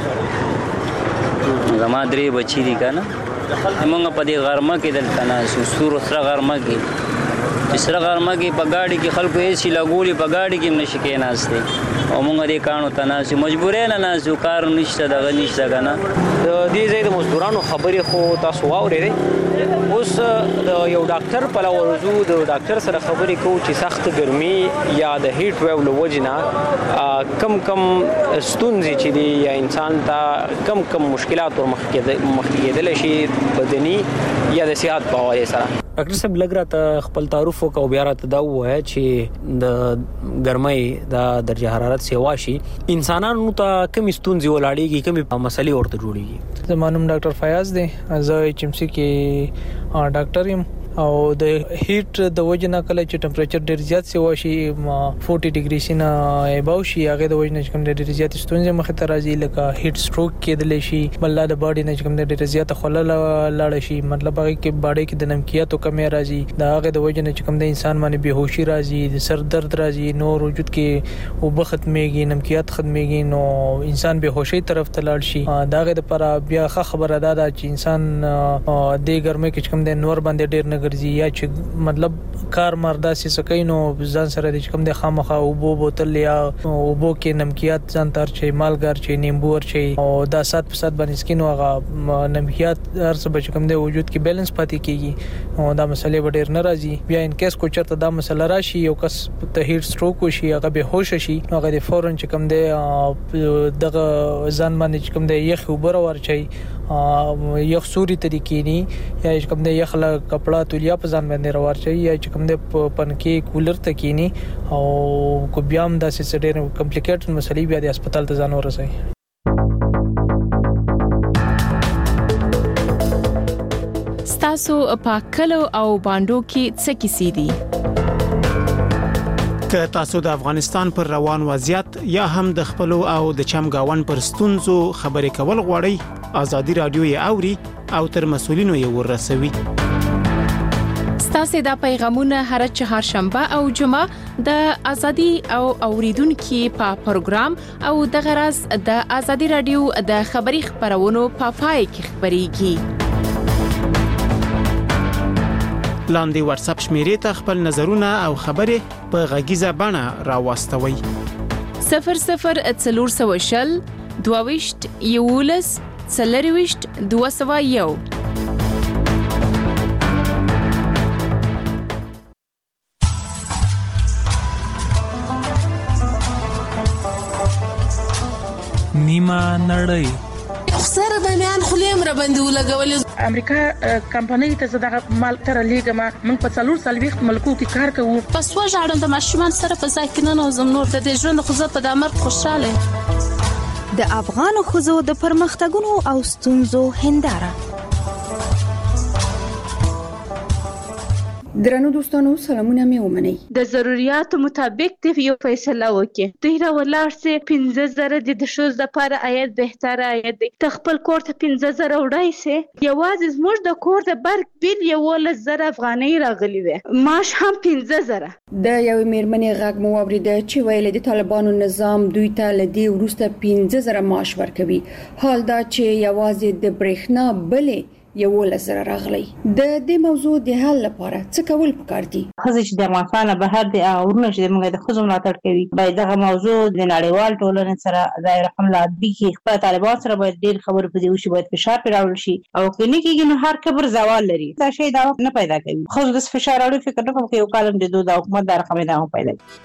زما 3 بچی دي کنه موږ په دې غرمه کې دلته نه سور سره غرمه کې سره غرمه کې په گاډي کې خلکو یې شي لګولي په گاډي کې نشي کې ناشته او موږ دې کانو تناسو مجبورې نه ناسو کار نشته دغه نشته کنه د دې ځای د مزدورانو خبرې خو تاسو واورئ اوس د یو ډاکټر په لورزو د ډاکټر سره خبرې کوو چې سخت ګرمي یا د هیټ ویو له وجې نه کم ستونزې چې دي یا انسان ته کم مشکلات ورمخ کېدلی شي بدني یا د صحت په حوالې سره ډاکټر صاحب لږ راته خپل تعارف وکړو بیا راته دا ووایه چې د ګرمۍ د درجه حرارت سیوا شي انسانانو ته کومې ستونزې ولاړېږي کومې مسلې ورته جوړېږي زما نوم ډاکټر فیاض دی زه HMC کې ډاکټر یم او د هیټ د وجه نه کله چې ټمپریچر ډیر زیات سیوا شي 40 ډیګري سینه اباو شي هغه د وجه نه کوم ډیر زیات ستونزې مخ ته راځي لکه هیټ سټروک کېدل شي بل د باډي نه کوم ډیر زیات خلل لاړ شي مطلب هغه کې باډي کې د نمکیات او کمی راځي دا هغه د وجه نه کوم د انسان باندې بهوشي راځي د سر درد راځي نو وجود کې وب ختميږي نمکیات ختميږي نو انسان بهوشي طرف ته لاړ شي دا هغه لپاره بیا خبره ده چې انسان د ګرمۍ کې کوم د نور باندې ډیر ګرځي یا چې مطلب کار مردا سي سکینو ځان سره د کوم د خامخا او بو بوتل یا او بو کې نمکیات ځان تر چې مالګر چې نیمبو ور چې او دا 7% باندې سکینو هغه نمکیات هر څه بچ کوم د وجود کې بیلانس پاتې کیږي او دا مسلې ډېر ناراضي بیا ان کیس کو چرته دا مسله راشي یو کس ته هیټ سټروک وشي هغه به هوش شي هغه د فورن چې کوم د دغه ځان باندې کوم د یخ وبره ورچي یخ سوري طریقې ني یا کوم د یخ لا کپڑا تولیا په ځان باندې راوړ شي یا کوم د پنکي کولر تکینی او کو بیا هم د سیسډر کمپلیکیټډ مسلې بیا د هسپتال ته ځان ورسي ستاسو په کلو او باندو کې څه کیسې دي که تاسو د افغانستان پر روان وضعیت یا هم د خپل او د چمګاون پر ستونزو خبرې کول غواړئ ازادي رادیو یې اوري او تر مسولینو یې ورسوي ستاسو د پیغامونه هر چهارشنبه او جمعه د ازادي او اوریدونکو په پروګرام او د غرض د ازادي رادیو د خبري خبرونو په پای کې خبريږي لاندې واتس اپ شمیرې ته خپل نظرونه او خبرې په غږیزه بڼه راوستوي 0040 22 یولس سلریوشت 201 نیمه نړۍ سره د میان خلیم را باندې ولګولې امریکا کمپنۍ ته زداغه مال تر لیګما موږ په 4 ملکو کې کار کوو پس وژاړم د ماشومان سره په ځای کې نه نوزم نور د ژوند خو زه په دمر خوشاله د افغان خوځو د پرمختګونو او ستونزو هنداره درنو دوستانو سلامونه مې ومنئ د ضرورت مطابق د یو فیصله وکړي دوی را ولارسه 15000 د شوز د لپاره آیت بهتره آیت دی تخپل کور ته 15000 وړای سي یوازې زموږ د کور د برګ بیل یو 10000 افغانۍ راغلي وي ماش هم 15000 د یو میرمنې غږ مو اوریده چې ویل د طالبانو نظام دوی ته لدی ورسته 15000 معاش ورکوي حال دا چې یوازې د برېښنا بلې 11 راغلی. د دې موضوع د حل لپاره څه کول پکار دي؟ خزې چې د افغانستان بهر د اورونه چې موږ د خزو ملاتړ کوي باید دغه موضوع د نړیوال ټولنې سره د رقم لادبي کې خپل طالبان سره باید ډېر خبرې په دې وشي، باید فشار پر راوړل شي او کله کېږي نو هر کبر زوال لري دا شی دا نه پیدا کوي. خو د فشار راوړل فکر نه کوم چې یو کالم د دوه حکومت د رقم دا پیدا کوي.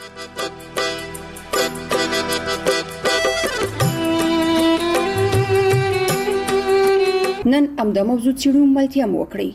نن امدا موضوع چیرو ملتیا مو وکړي.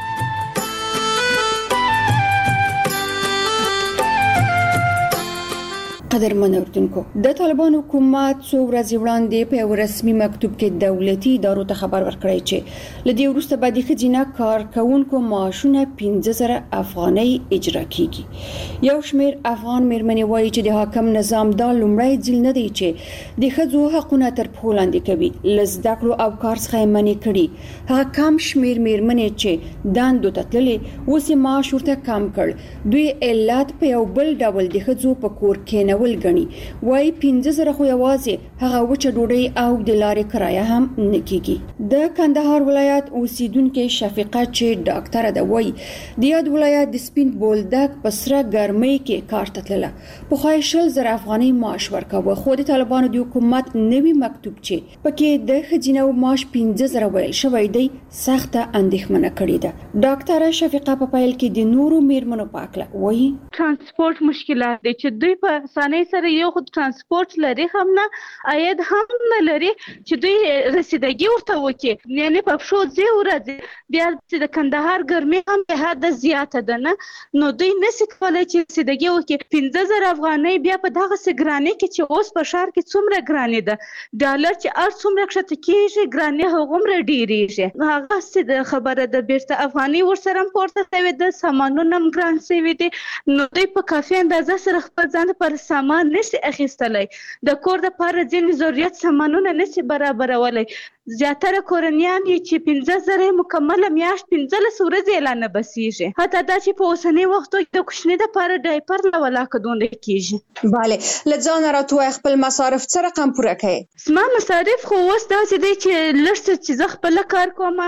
قدرمن اوردونکو، د طالبان حکومت څو ورځې وړاندې په یو رسمي مکتوب کې دولتي ادارو ته خبر ورکړی چې لدی وروسته به د ښځینه کارکونکو معاشونه 15000 افغانۍ اجرا کیږي. یو شمېر افغان میرمنې وایي چې د حاکم نظام دا لومړی ځل نه دی چې د ښځو حقونه تر پښو لاندې کوي. له زده کړو او کار څخه یې منع کړي. هغه کم شمېر میرمنې چې دندو ته تللې اوس یې معاش ورته کم کړ. دوی علت په یو بل ډول د ښځو په کور کې ول غني وای 15000 خو یوازې هغه وچه ډوډۍ او د لارې کرایه هم نکېږي. د کندهار ولایت اوسیدونکو شفیقه چې ډاکټر ده وای د یاد ولایت د سپین بولدک په سره ګرمۍ کې کار ته تلله. په خای 10000 افغانۍ معاش ورکوه. خو د طالبانو د حکومت نوي مکتوب چې پکې د خجینو معاش 15000 ویل شوی دی سخته اندېښمنه کړې ده. ډاکټر شفیقه په پیل کې د نورو میرمنو پاکله وای ترانسپورت مشکلات دي چې دوی په اسانۍ سره یو خود ترانسپورت لري هم نه عاید هم نه لري چې دوی رسیدګي ورته وکړي. یعنی په شو ځای ورځي بیا چې د کندهار ګرمي هم به حد زیاته ده نه نو دوی نشي کولای چې رسیدګي وکړي. 15000 افغانۍ بیا په دغه سګراني کې چې اوس په شهر کې څومره ګراني ده ډالر چې ار څومره کښته کېږي ګراني هغومره ډیریږي. هغه څه خبره ده بیرته افغاني ورسره پورته شوی د سامانونو هم ګران شوی دي نو دوی په کافي اندازه سره خپل ځان پر سامان نشي اخیستلای. د کور د پاره ځینې ضرورت سامانونه نشي برابرولای. زیاتره کورنیان چې 15000 مکمله میاشت 15 ورځې اعلان بسیږي. حتی دا چې په اوسنی وختو کې د کوچنی د پاره ډایپر لا ولاکه دوند کیږي. bale لځان راته خپل مصارف څه رقم پوره کړي؟ سما مصارف خو اوس دا چې لږ چې زه خپل کار کوم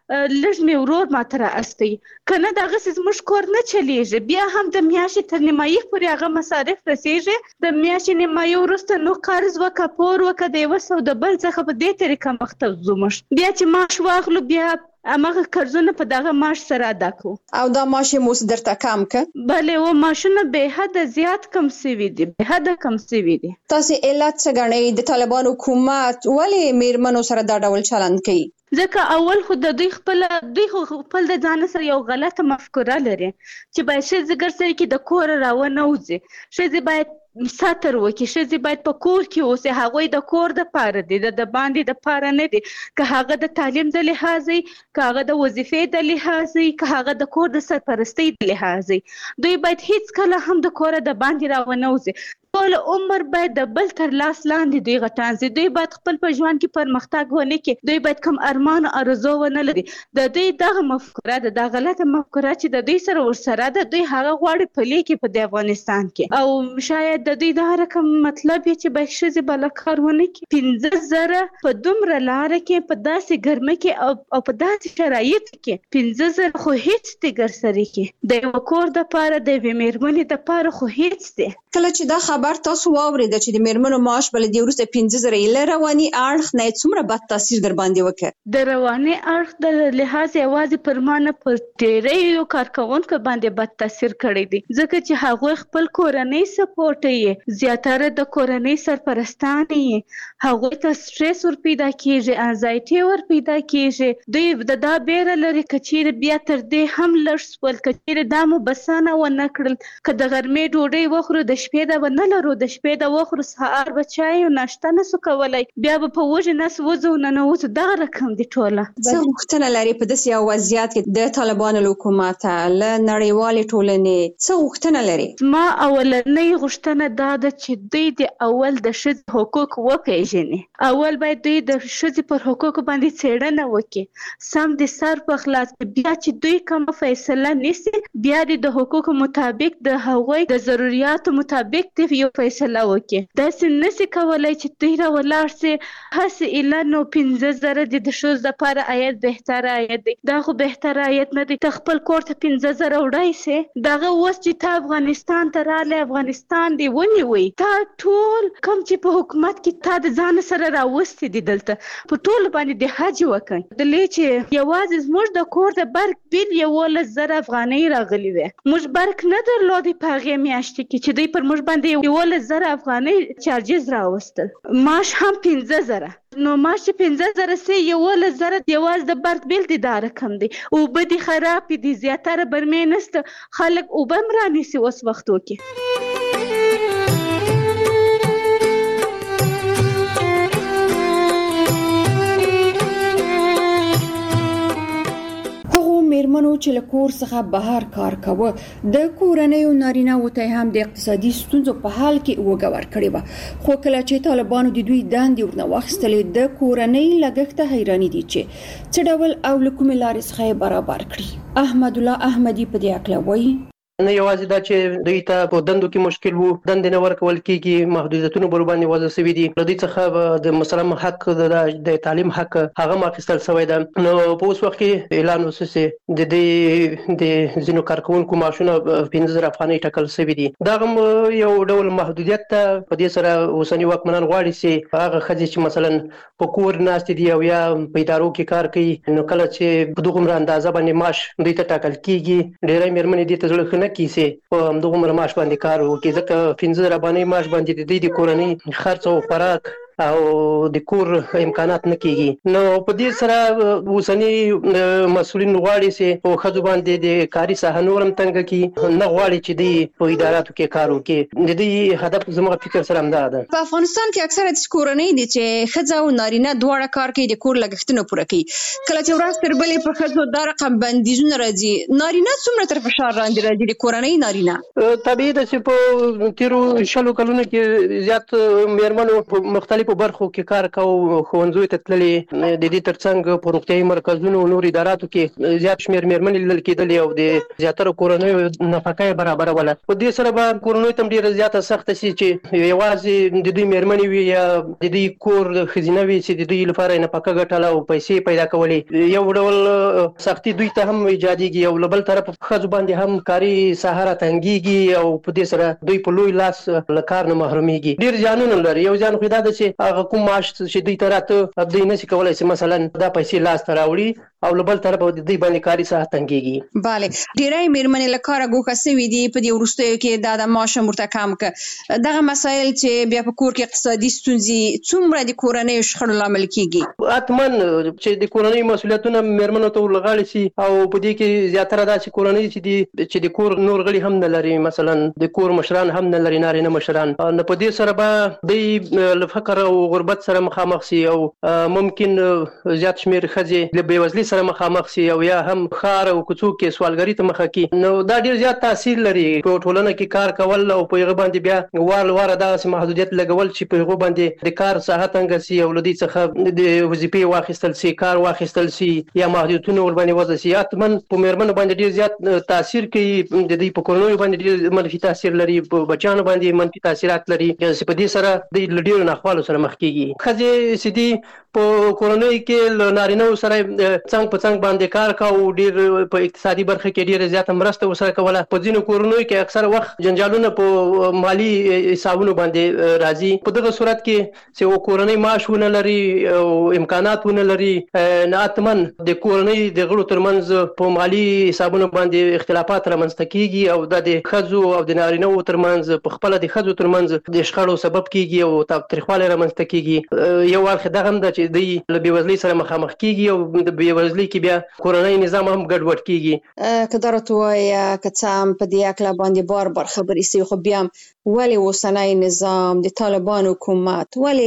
لږ مې ورور ما تر استي کنه دغه زموږ کور نه چلیږي. بیا هم د میاشتې تر نیمایي پورې هغه مصارف رسیږي. د میاشتې نیمایي وروسته نو قرض وکړه پور وکړه د یو څه د بل څخه په دې طریقه مخته زموږ بیا چې معاش واخلو بیا امغه قرضونه په دغه معاش سره ادا کو. او دا معاش مو درته کم ک؟ بله و معاشونه به حد زیات کم سوي دي به حد کم سوي دي. تاسو علت څه غنئ د طالبان حکومت ولی میرمنو سره دا ډول چلند کوي؟ ځکه اول خو د دوی خپل د ځان سره یو غلطه مفکوره لري چې باید ښځې ګرځي کې د کور راونه وځي. ښځې باید ساتر وکړي. ښځې باید په کور کې اوسي. هغوی د کور د پاره دي د باندې د پاره نه دي. که هغه د تعلیم د لحاظي که هغه د وظیفې د لحاظي که هغه د کور د سرپرستۍ د لحاظي دوی باید هیڅ کله هم د کور د باندې راونه وځي. ټول عمر باید د بل تر لاس لاندې دوی غټان سي. دوی باید خپل په ژوند کې پرمختګ ونه کړي. دوی باید کوم ارمان او ارزو ونه لري. د دوی دغه مفکوره ده د غلطه مفکوره چې د دوی سره ورسره ده. دوی هغه غواړي پلي کې په افغانستان کې او شاید د دوی دا رقم مطلب چې باید ښځې بالا کار ونه کړي. 15000 په دومره لاره کې په داسې ګرمه کې او په داسې شرایط کې 15000 خو هیڅ دی ګرسري کې د یو کور د پاره د میرمنې د پاره خو هیڅ دی. کله چې دا خبر تاسو واورید چې د میرمنو معاش بل دی ورسته 15000 یې رواني اړخ نه څومره بد تاثیر در باندې وکړ؟ د رواني اړخ د لحاظ یوازې پرمانه پر ډېرې کارکونکو باندې بد تاثیر کړی دی ځکه چې هغه خپل کورنۍ سپورټ یې زیاتره د کورنۍ سرپرستان یې هغه ته سټرس ور پیدا کیږي انزایټي ور پیدا کیږي. دوی دا بیره لري کچیر بیا تر دې هم لږ سول کچیر دمو بسانه و نه کړل که د غرمې ډوډۍ وخورو د شپې دا ونه لرو د شپې دا وخورو سهار بچای او ناشته نسو کولای بیا په وجه نس وځو نه وځو دا رقم دی ټوله. څه غوښتنه لري په داسې یو وضعیت کې د طالبانو حکومت له نړیوالې ټولنې څه غوښتنه لري؟ ما اولنۍ غوښتنه دا ده چې دوی د اول د ښځو حقوق وپیژني. اول باید دوی د ښځو پر حقوقو باندې څېړنه وکړي سم د سر په خلاص بیا چې دوی کوم فیصله نیسي بیا د حقوقو مطابق د هغوی د ضرورتو مطابق ته یو فیصله وکړي. داسې نشي کولای چې دوی راولاړ سي هسې اعلان او 15,000 د ښځو لپاره عاید بهتره عاید دی. دا خو بهتره عاید نه دی. ته خپل کور ته 15,000 وړای سي، دغه اوس چې ته افغانستان ته راغلی افغانستان دی ونیوي، تا ټول کوم چې په حکومت کې تا د ځان سره راوستي دي دلته په ټول باندې د حج وکړي. دلې چې یوازې زموږ د کور د برق بیل 11,000 افغانۍ راغلي وي. موږ برق نه درلودی په هغې میاشتې کې چې دوی پر موږ باندې 11,000 افغانۍ چارجز راوستل. معاش هم 15,000. نو معاش چې 15,000 سي 11,000 یوازې د برق بیل دي دا رقم دی. اوبه دي خراب دي، زیاتره برمې نشته، خلک اوبه هم رانیسي اوس وختو کې. میرمنو چې له کور څخه بهر کار کوه د کورنۍ او نارینه وته هم د اقتصادي ستونزو په حال کې وګور کړي و. خو کله چې طالبانو د دوی داندې ورنه واخیستلې د کورنۍ لګښت حیرانی دي چې څه ډول او لکوم لارې څخه برابر کړي. احمد الله احمدی په دې اړه وایي نه یوازې دا چې دوی ته په دندو کې مشکل وو، دندې نه ورکول کېږي، محدودیتونه بر باندې وضع شوي دي. له دوی څخه د مسلم حق د تعلیم حق هغه ماخیستل شوی ده. نو په اوس وخت کې اعلان وسوسه د دې د ځینو کارکونکو معاشونه 15,000 افغانۍ ټاکل شوي دي. دا هم یو ډول محدودیت ته په دې سره اوسنی واکمنان غواړي چې هغه ښځې چې مثلا په کور ناستې دي او یا په ادارو کې کار کوي، نو کله چې په دغه اندازه باندې معاش دوی ته ټاکل کېږي، ډېری مېرمنې دې ته زړه ښه نه کیسه په همدغه معاش باندې کار وکړي، ځکه 15,000 افغانۍ معاش باندې د دې د کورنۍ خرڅ او خوراک او د کور امکانات نه کیږي. نو په دې سره اوسنی مسؤلین غواړي چې په ښځو باندې د کاري ساحه نورم تنګه کړي، نه غواړي چې دوی په اداراتو کې کار وکړي. د دې هدف زموږ فکر سره همدا ده. په افغانستان کې اکثره د کورنۍ دي چې ښځه او نارینه دواړه کار کوي، د کور لګښتونه پوره کوي. کله چې ورځ تر بلې پر ښځو دا رقم بندیزونه راځي، نارینه څومره تر فشار لاندې راځي د کورنۍ نارینه؟ طبیعي ده چې په تیرو 20 کلونو کې زیات مېرمنو په مختلفو برخو کې کار کوو، ښوونځیو ته تللې، د دې ترڅنګ په روغتیايي مرکزونو او نور اداراتو کې زیات شمېر مېرمنې لیدل کېدلې او د زیاتره کورنیو نفقه یې برابروله. په دې سره به کورنیو ته ډېره زیاته سخته شي چې یوازې د دوی مېرمنې وي یا د دوی کور ښځینه وي چې د دوی لپاره یې نفقه ګټله او پیسې پیدا کولې. یو ډول سختي دوی ته هم ایجادېږي او له بل طرفه ښځو باندې هم کاري ساحه راتنګېږي او په دې سره دوی په لوی لاس له کار نه محرومېږي. ډېر زیانونه لري. یو زیان خو دا ده چې هغه کوم معاش چې دوی ته راته دوی نشي کولای چې مثلا دا پیسې لاس ته راوړي او له بل طرفه د دوی باندې کاري ساحه تنګېږي. بله، ډېری مېرمنې له کاره ګوښه سوي دي په دې وروستیو کې دا د معاش ورته کم کړه. دغه مسایل چې بیا په کور کې اقتصادي ستونزې څومره د کورنیو شخړو لامل کېږي؟ حتما چې د کورنۍ مسؤلیتونه مېرمنو ته ورغاړي شي او په دې کې زیاتره دا چې کورنۍ چې د کور نور غړي هم نه لري، مثلا د کور مشران هم نه لري، نارینه مشران، نو په دې سره به دوی له فقر او غربت سره مخامخ شي او ممکن زیات شمېر ښځې له بېوزلۍ سره مخامخ شي او یا هم ښار او کوڅو کې سوالګرۍ ته مخه کړي. نو دا ډېر زیات تاثیر لري په ټولنه کې کار کول او په هغه باندې بیا وار داسې محدودیت لګول چې په هغه باندې د کار ساحه تنګه شي او له دې څخه د وظیفې واخیستل شي، کار واخیستل شي یا محدودیتونه ور باندې وضع شي. حتما په مېرمنو باندې ډېر زیات تاثیر کوي، د دوی په کورنیو باندې ډېر منفي تاثیر لري، په بچیانو باندې منفي تاثیرات لري چې په دې سره دوی له ډېرو ناخوالو سره مخ کېږي. ښځې چې دي په کورنۍ کې له نارینه‌و سره څنګ په څنګ باندې کار کوو، ډېر په اقتصادي برخه کې ډېره زیاته مرسته ورسره کوله. په ځینو کورنیو کې اکثره وخت جنجالونه په مالي حسابونو باندې راځي. په دغه صورت کې چې کورنۍ معاش ونه لري او امکانات ونه لري، حتما د کورنۍ د غړو ترمنځ په مالي حسابونو باندې اختلافات رامنځته کېږي او دا د ښځو او د نارینه‌و ترمنځ په خپله د ښځو ترمنځ د شخړو سبب کېږي او تاوتریخوالی رامنځته کېږي. یو اړخ دغه هم ده چې دوی له بېوزلۍ سره مخامخ کېږي او د بېوزلۍ کې بیا کورنۍ نظام هم ګډوډ کېږي. که دا راته ووایه که څه هم په دې هکله باندې بار خبرې شوي، خو بیا هم ولې اوسنی نظام د طالبان حکومت ولې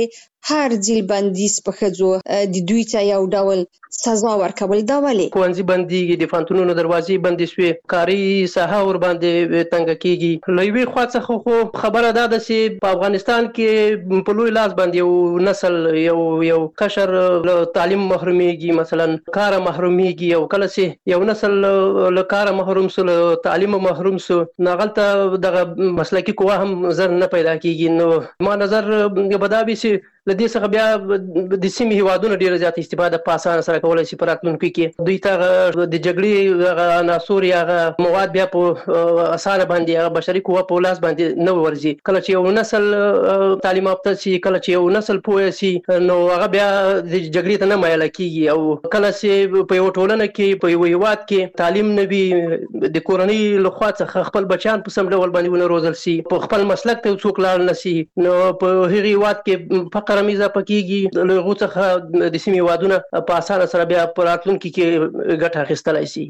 هر ځل بندیز په ښځو د دوی ته یو ډول سزا ورکول دا ولې ښوونځي بندېږي، د پوهنتونونو دروازې بندې شوې، کاري ساحه ور باندې تنګه کېږي. له یوې خوا څخه خو خبره دا ده چې په افغانستان کې په لوی لاس باندې یو نسل یو قشر له تعلیم محرومیږي، مثلا کار محرومیږي، او کله چې یو نسل له کار محروم سو، له تعلیم محروم سو، ناغلته دغه مسلکي قوه هم زر نه پیدا کېږي. نو ما نظر بدابي چې لدې څخه بیا د سیمې هیوادونو ډیره زیات استفاده په اسانه سره کولای شي په راتلونکي کې. دوی ته د جګړې عناصر یا مواد بیا په اسانه باندې بشري قوه په لاس باندې نه ورځي. کله چې یو نسل تعلیم یافته شي، کله چې یو نسل پوه شي، نو هغه بیا د جګړې ته نه مایل کیږي. او کله چې په یو ټولنه کې په یو هیواد کې تعلیم نه وي، د کورنۍ لخوا څخه خپل بچیان په سم ډول باندې ونه روزل شي، په خپل مسلک ته څوک لاړ نه شي، نو په هغه هیواد کې فقر میزه پکېږي. له هغو څخه د سیمې هیوادونه په اسانه سره بیا په راتلونکي کې ګټه اخیستلی شي.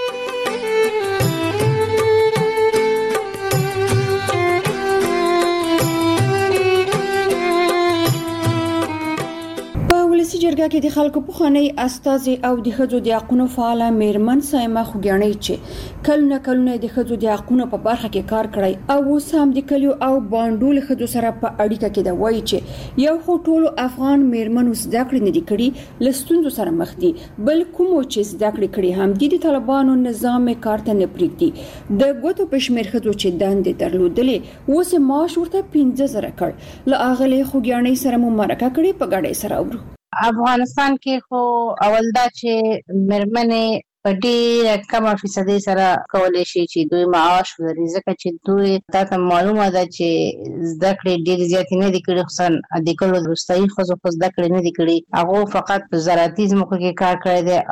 ولسی جرګه کې د خلکو پخوانی استازي او د ښځو د حقوقو فعال میرمن سایمه خوګیاڼۍ چې کلونه د ښځو د حقوقو په برخه کې کار کړی او اوس هم د کلیو او باندول ښځو سره په اړیکه کې دا وایي چې یو خو ټول افغان میرمنو زده کړې نه دي کړي، لستونزو سره مخ دي، بل کومو چې زده کړې کړي هم د طالبانو نظام کار ته نه پریږدي. د ګوتو په شمیر ښځو چې دندې درلودلې اوس معاش ورته 15,000 کړ. له اغلې خوګیاڼۍ سره مو مرکه کړې په ګډه سره اورو. افغانستان کې خو اول دا چې مرمنې په ډېره کمه فیصدي سره کولی شي چې دوی معاش ولري، ځکه چې دوی تاته معلومه ده چې زده کړې ډېرې زیاتې نه دي کړې، خصوصا د کلو وروستۍ ښځو خو زده کړې نه دي کړې. هغو فقط په زراعتي ځمکو کې کار کړی دی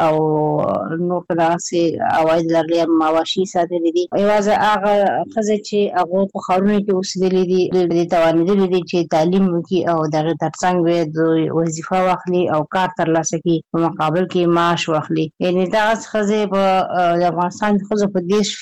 او نور په دغسې عواید لرلي مواشي ساتلي دي. یوازې هغه ښځې چې هغو په ښارونو کې اوسېدلي دي، دوی دې توانېدلي دي چې تعلیم وکړي او د هغې ترڅنګ بیا دوی وظیفه واخلي او کار ترلاسه کړي، په مقابل کې معاش واخلي. یعنې دغسې ښځې په د افغانستان د ښځو په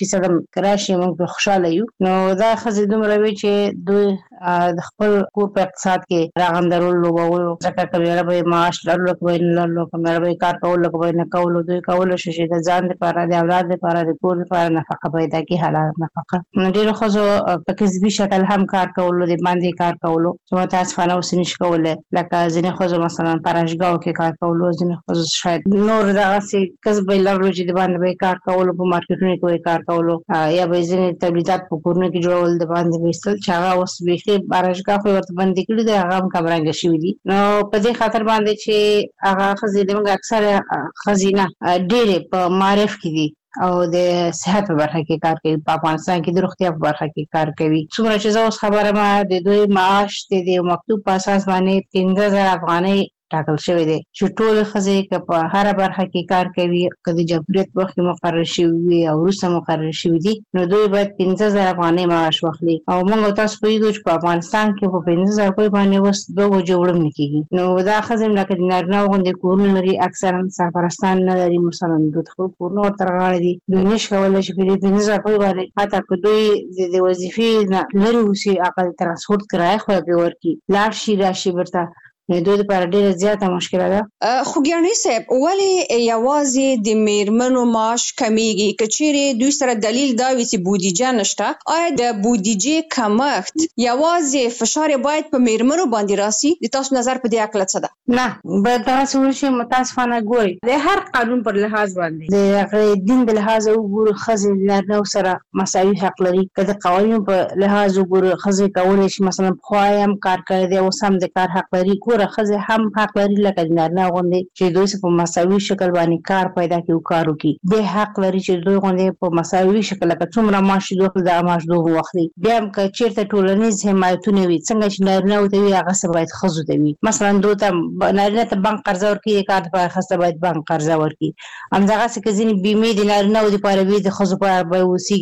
10% راشي، موږ په خوشحاله یو. نو دا ښځې دومره وي چې دوی د خپل کور په اقتصاد کې راغندرول لوبولو، ځکه که میړه به یې معاش لرلو که به یې نه لرلو، که میړه به یې کار کولو که به یې نه کولو، دوی کولی شي چې د ځان دپاره، د اولاد دپاره، د کور دپاره نفقه پیدا کړي، حلاله نفقه. ډېرو ښځو په کسبي شکل هم کار کولو، د باندې کار کولو، چې متاسفانه اوس نشي کولی. لکه ځینې ښځو مثلا په راشګاو کې کار کولو، ځینې ښځو شاید نور دغسې کسب یې لرلو چې د باندې به یې کار کولو، په مارکیټونو کې به یې کار کولو، یا به یې ځینې تولیدات په کورونو کې جوړول، د باندې به ایستل، چې هغه اوس بیخي راشګاه خو یې ورته بندې کړي دي، هغه هم کمرنګه شوي دي. نو په دې خاطر باندې چې هغه ښځې زموږ اکثره ښځې نه ډېرې په معارف کې دي او د صحت په برخه کې کار کوي، په افغانستان کې د روغتیا په برخه کې کار کوي. څومره چې زه اوس خبره ما د دوی معاش د مکتوب په اساس باندې 15,000 افغانۍ ټاکل شوی دی، چې ټول ښځې که په هره برخه کې کار کوي، که د جمهوریت په وخت کې مقرر شوي وي او وروسته مقرر شوي دي، نو دوی باید 15,000 افغانۍ معاش واخلي. او موږ او تاسو پوهېږو چې په افغانستان کې په 15,000 روپۍ باندې اوس 2 بجې وړم نه کېږي. نو دا ښځې هم لکه د نارینه غوندې کورونه لري، اکثرا سرپرستان نه لري، مثلا دوی د خپل کورونه ورته رغاړې دي، دوی نشي کولی چې په دې 15,000 روپۍ باندې حتی که دوی د وظیفې نه لرې اوسي، هغه د ترانسپورټ کرایه خو پرې ورکړي، لاړ شي راشي بیرته، دوی لپاره ډېره زیاته مشکله ده. خوګیاڼۍ صاحب، ولې یوازې د میرمنو معاش کمیږي؟ که چیرې دوی سره دلیل دا وي چې بودیجه نشته، آیا د بودیجې کمښت یوازې فشار باید په میرمنو باندې راسي؟ د تاسو نظر په دې اړه څه ده؟ نه، باید دغسې ونشي. متاسفانه ګورئ د هر قانون پر لحاظ باندې د هغې دین د لحاظه وګورو، ښځې د نارینهو سره مساوي حق لري. که د قوانینو په لحاظ وګورو، ښځې کولی شي مثلا پخوا یې هم کار کړی دی، اوس هم د کار حق لري. ښځې هم حق لري لکه د نارینه غوندې چې دوی په مساوي شکل باندې کار پیدا کړي او کار وکړي. دوی حق لري چې دوی غوندې په مساوي شکل لکه څومره معاش دوی خپل دغه معاش دوی واخلي. بیا هم که چېرته ټولنیز حمایتونه وي، څنګه چې نارینهو ته وي هغسې باید ښځو ته وي. مثلا دوی ته نارینه ته بانک قرضه ورکړي، کار دپاره ښځه ته باید بانک قرضه ورکړي. همدغسې که ځینې بیمې د نارینهو دپاره وي، د ښځو په اړه به اوسېږي.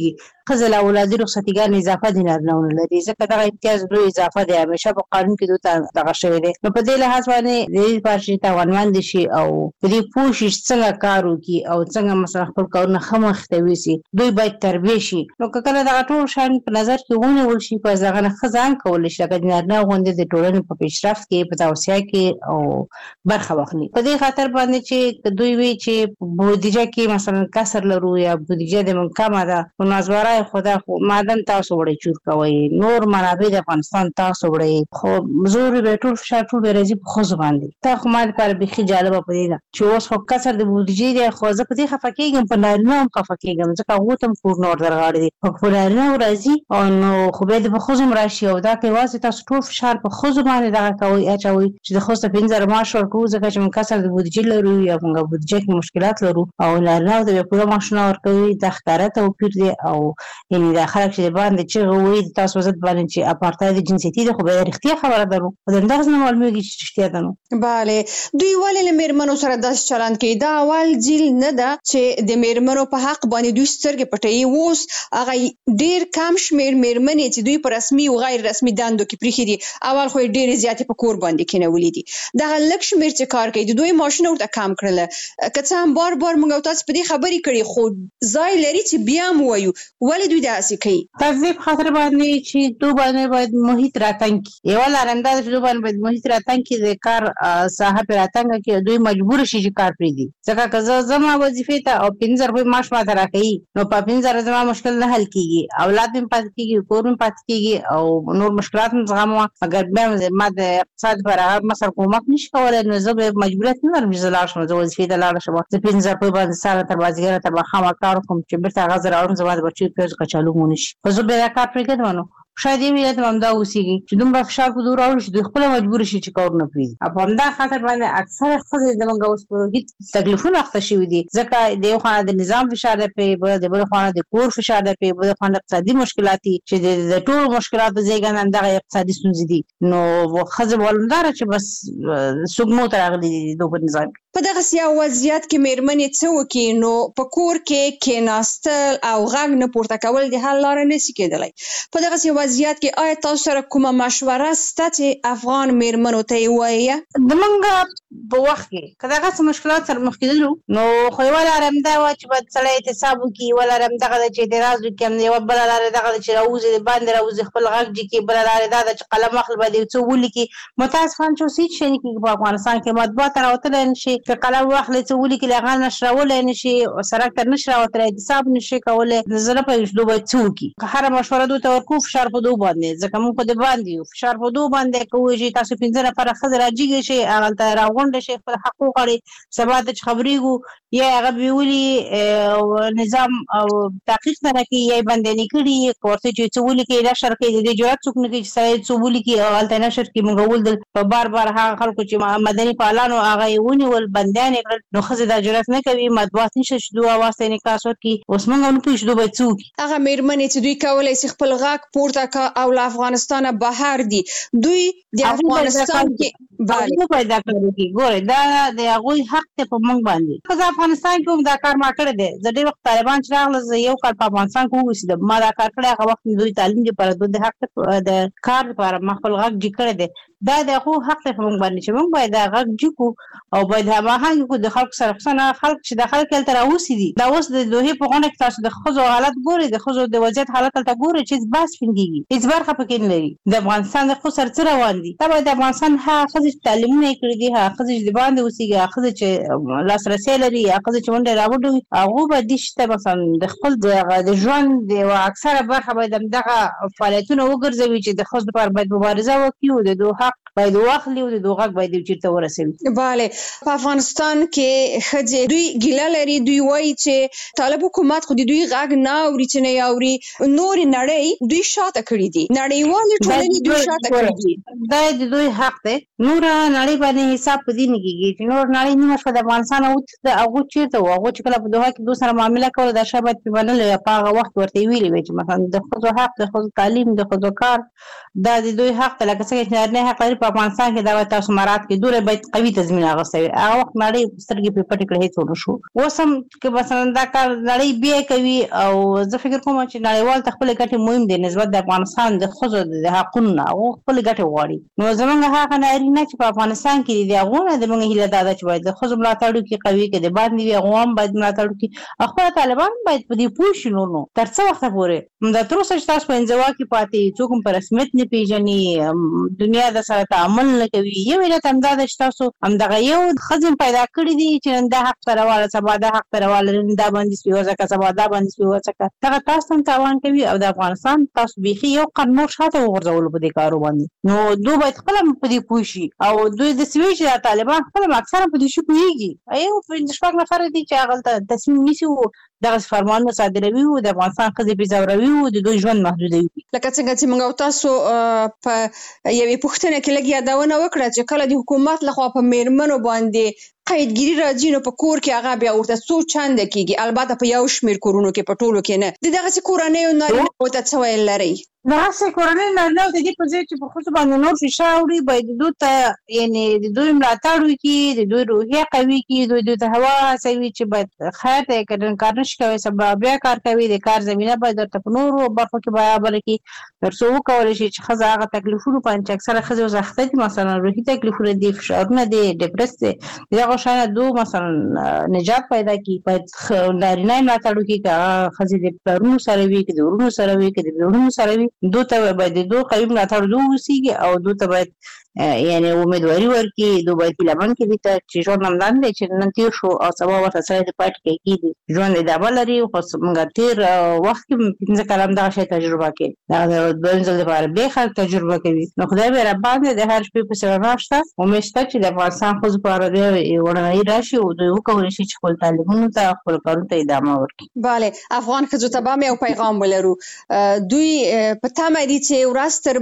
خزل اولادي رخصتیګان اضافه دي نه لري ځکه دا امتیاز دوی اضافه دی همیشه په قانون کې دوی دغه شوی دی نو په دې لحاظ باندې د پارشي توانمند شي او په دې پوښښ څنګه کار وکړي او څنګه مثلا خپل کارونه خمخ ته وسی دوی باید تربیه شي نو کله دا ټول شان په نظر کې ونیول شي په ځای نه خزان کول شي لکه نه غونډه د ټولنې په پیشرفت کې په توسعه کې او برخه واخلي په دې خاطر باندې چې دوی وی چې بودیجه کې مثلا کسر لرو یا بودیجه د من کمه ده نو نظرای خدا خو مادن تاسو وړي چور کوي نور منابع د افغانستان تاسو وړي خو زور به ټول فشار ټول راځي په خو باندې تا خو ما لپاره به جالبه پدې چې اوس خو کسر د بودیجه دی خو زه په دې خفقېږم په نارینه هم خفقېږم ځکه هغه تم کور نور درغاړي دي په نارینه راځي او نو خو به د خوځم راشي او دا کې واسه تاسو ټول فشار په خوځ باندې دا کوي اچوي چې د خوسته 15 ماش ورکو ځکه چې من کسر د بودیجه لرو یا موږ بودیجه کې مشکلات لرو او نارینه د پوره ماشونه ورکوي د ښکارا ته وپیر دي او یعنی د خلک چې باندې چې وي تاسو زت باندې چې اپارټاید جنسيتي د خو به اړتیا خبره درو د انداز نه معلومیږي چې اړتیا ده نو bale دوی ولې لمرمنو سره داس چلند کوي دا اول جیل نه ده چې د مرمنو په حق باندې دوی سترګې پټي ووس هغه ډیر کم شمیر مرمنې چې دوی په رسمي او غیر رسمي دندو کې پریخي دي اول خو ډیر زیات په کور باندې کېنولې دي دا لک شمیر چې کار کوي دوی ماشين ورته کم کړل کته هم بار موږ تاسو په دې خبرې کړي خو ځای لري چې بیا مو وایو ولې دوی داسې کوي تذیب خاطر باندې چې دوی باید محیط راتنګ یو لارنده چې دوی باید محیط راتنګ د کار صاحب راتنګ کې دوی مجبور شي چې کار پری دي ځکه که زما وظیفه ته او 15 روپۍ معاش ماته راکړي نو په 15 زما مشکل نه حل کیږي اولاد هم پات کیږي کور هم پات کیږي او نور مشکلات هم زغمو اگر به ما د اقتصاد پر هغه مسر کومک نشي کولای نو زه به مجبوریت نه لرم چې زلار شم زه وظیفه ته لاړ شم زه 15 روپۍ باندې سال تر بازیګر ته بخښم کار کوم چې بیرته غزر اورم زما د بچو پیژ کچالو مونږ شي خو زه به کار پرې کړم شاید یې ویل ته دا اوسېږي چې دومره فشار په دور راوړي چې دوی خپل مجبور شي چې کار نه پرېږدي په همدا خاطر باندې اکثره ښځې زموږ اوس په هېڅ تکلیفونه اخته شوي دي ځکه د یو خوا د نظام فشار دی پرې د بل خوا د کور فشار دی پرې بل خوا د اقتصادي مشکلات دي چې د ټولو مشکلاتو زیږنده همدغه اقتصادي ستونزې دي نو ښځې معلومداره چې بس سګمو ته راغلي دي د اوبه نظام په دغه سیاسي وضعیت کې مېرمنې څه وکړي نو په کور کې کېناستل او غږ نه پورته کول د حل لاره نشي کېدلی په دغه سیاسي وضعیت کې آیا تاسو سره کومه مشوره شته چې افغان مېرمنو ته یې وایي د موږ په وخت کې که دغه څه مشکلات سره مخ کېدلو نو خو یوه لاره همدا وه چې باید سړی احتساب وکړي یوه لاره همدغه ده چې اعتراض وکړي یوه بله لاره دغه ده چې راوځي د باندې راوځي خپل غږ جي کړي بله لاره دا ده چې قلم اخلي باید یو څه ولیکي متاسفانه چې اوس هېڅ شی نه کېږي په افغانستان کې مطبوعات ته راوتلی نه شي که قلم واخلي څه ولیکي له هغه نشرولی نه شي سړک ته نه شي راوتلی احتساب نه شي کولی زه نه پوهېږم چې دوی باید څه وکړي که هره مشوره دوی ته ورکوو فشار په دوی باندې ځکه موږ په دې باندې یو فشار په دوی باندې کوو چې تاسو 15 نفره ښځې راجېږئ شئ هغلته راغونډه شئ خپل حق وغواړئ سبا ته چې خبرېږو یا هغه بیولي نظام او تحقیق نه راکړي یا یې بندیانې کړي که ورته چې څه ولیکي نشر کوي د دې جرات څوک نه کوي چې سړی څه ولیکي او هلته نشر کړي موږ ولیدل په بار بار هغه خلکو چې مدني فعالانو هغه یې ونیول بندیان یې کړل نو ښځې دا جرات نه کوي مطبوعات نشته چې دوی اواز ته انعکاس ورکړي اوس موږ نه پوهېږو چې دوی باید څه وکړي هغه مېرمنې چې دوی کولی شي خپل غږ پورته کړه او له افغانستانه بهر دي دوی د افغانستان کې پیدا کړي ګورئ دا د هغوی حق دی په موږ باندې ښځه افغانستان کې هم دا کار ما کړی دی زه ډېر وخت طالبان چې راغله زه یو کال په افغانستان کې واوسېدم ما دا کار کړی هغه وخت دوی تعلیم لپاره دوی د حق د کار لپاره ما خپل غږ جي کړی دی دا د هغو حق دی په موږ باندې چې موږ باید دا غږ جي کړو او باید هماهنګ کړو د خلکو سره خصوصا خلک چې د خلک هلته راوسي دي دا اوس د دوحې په غونډه کې تاسو د ښځو حالت ګورئ د ښځو د وضعیت حالت هلته ګورئ چې هېڅ بحث پرې کېږي هېڅ برخه پکې نه لري د افغانستان د ښځو سره څه روان دي دا باید د افغانستان هغه ښځې چې تعلیمونه یې کړي دي هغه ښځې چې د باندې اوسېږي هغه ښځې چې لاسرسی لري هغه ښځې چې منډې راوډه وي هغو باید دې شي ته مثلا د خپل د ژوند یوه اکثره برخه باید همدغه فعالیتونه وګرځوي چې د ښځو لپاره باید مبارزه وکړي او د دوی حق باید واخلي او د دوی غږ باید چېرته ورسوي بله په افغانستان کې ښځې دوی ګیله لري دوی وایي چې طالب حکومت خو د دوی غږ نه اوري چې نه یې اوري نورې نړۍ دوی شاته کړي دي نړیوالې ټولنې دوی شاته کړي دي دا د دوی حق دی نوره نړۍ باندې حساب په دې نه کېږي چې نور نړۍ نیمه شپه د افغانستان اوتښته هغوی چېرته وو هغوی چې کله په دوحه کې دوی سره معامله کوله دا شی باید پرې منلی وی په هغه وخت ورته یې ویلي وی چې مثلا د ښځو حق د ښځو تعلیم د ښځو کار دا د دوی حق دی لکه څنګه چې نارینه حق لري په په افغانستان کې دا تاسو مراد کې دوره باید قوي تضمین اغوستي هغه وخت نړۍ سترګې په پټ کړې هیڅ ونه شو وسم کې مثلا دا کار نړۍ بیا کوي او زه فکر کوم چې نړیوال خپل ګټې مهم دي نسبت د افغانستان د خزو د حقوقو او خپل ګټې غواړي نو زمونږ هغه نارینه چې په افغانستان کې دي هغه د موږ هیله دا چې باید د خزو ملاتړ کې قوي کې د باندې هغه باید ملاتړ کې خپل طالبان باید په دې پوه شي نو تر څو وخت پورې دا تر اوسه تاسو په انزوا کې پاتې څوک په رسمیت نه پیژني دنیا د سره تعامل نه کوي یو علت هم دا چې تاسو هم دغه یو خزم پیدا کړی دي چې دا حق سره سبا دا حق سره دا باندې سپیوځه کا سبا دا باندې سپیوځه کا دا تاسو ته تاوان کوي او د افغانستان تاسو بيخي یو قانون شاته ورغول په دې کارو باندې نو دوی باید خپل په دې پوه شي او دوی د سویچ د طالبان خپل اکثره په دې شو کوي ایو په شپږ نفر دي چې هغه تصمیم نیسي دغه فرمان صادروي او د افغانستان خزي بيزوروي او د دوی ژوند محدودوي لکه څنګه چې موږ تاسو په یوې پوښتنه کې لګیا داونه وکړه چې کله د حکومت لخوا په میرمنو باندې قیدګری راځي نو په کور کې هغه بیا ورته څو چاند کېږي البته په یو شمیر کورونو کې په ټولو کې نه دغه کورنۍ نارینه او ته څه ویل لري دغه کورنۍ نارینه د دې په ځای چې په خصوص باندې نور فشار وړي باید دوی ته یعنی د دوی ملاتړ وکړي د دوی روحیه قوي کړي دوی ته هوا سوي چې باید خیر ته کډن کار نشي کوي سبب بیا کار کوي د کار زمينه باید د نورو برخو کې برابر کړي ترڅو وکولای شي چې خزه هغه تکلیفونه پنځه اکثره خزه زخته دي مثلا روحي تکلیفونه دي فشارونه دي ډیپرس دي دغه شانه دو مثلا نجات پیدا کی باید نارینه ملاتړ وکړي که خزه د پرونو سره وي کې د ورونو سره وي کې د ورونو سره وي دو ته باید دو قوي ملاتړ دوه وسیږي او دو ته باید یعنی امیدواري ورکړي دوی باید لمن کې دي چې ژوند نمدان دي چې نن تیر شو او سبا ورته سره د پات کې کیږي ژوند د بل لري خو څنګه تیر وخت کې پنځه کلام دا شی تجربه کوي دا د بنځل لپاره به خل تجربه کوي نو خدای به رب باندې د هر شپې په سره راشته امید شته چې د افغانستان خو لپاره دی ورنۍ راشي او دوی وکولای شي چې خپل طالبانو ته خپل کارونه ته ادامه ورکړي bale افغان خزو ته به یو پیغام ولرو دوی په تمه دي چې ورستر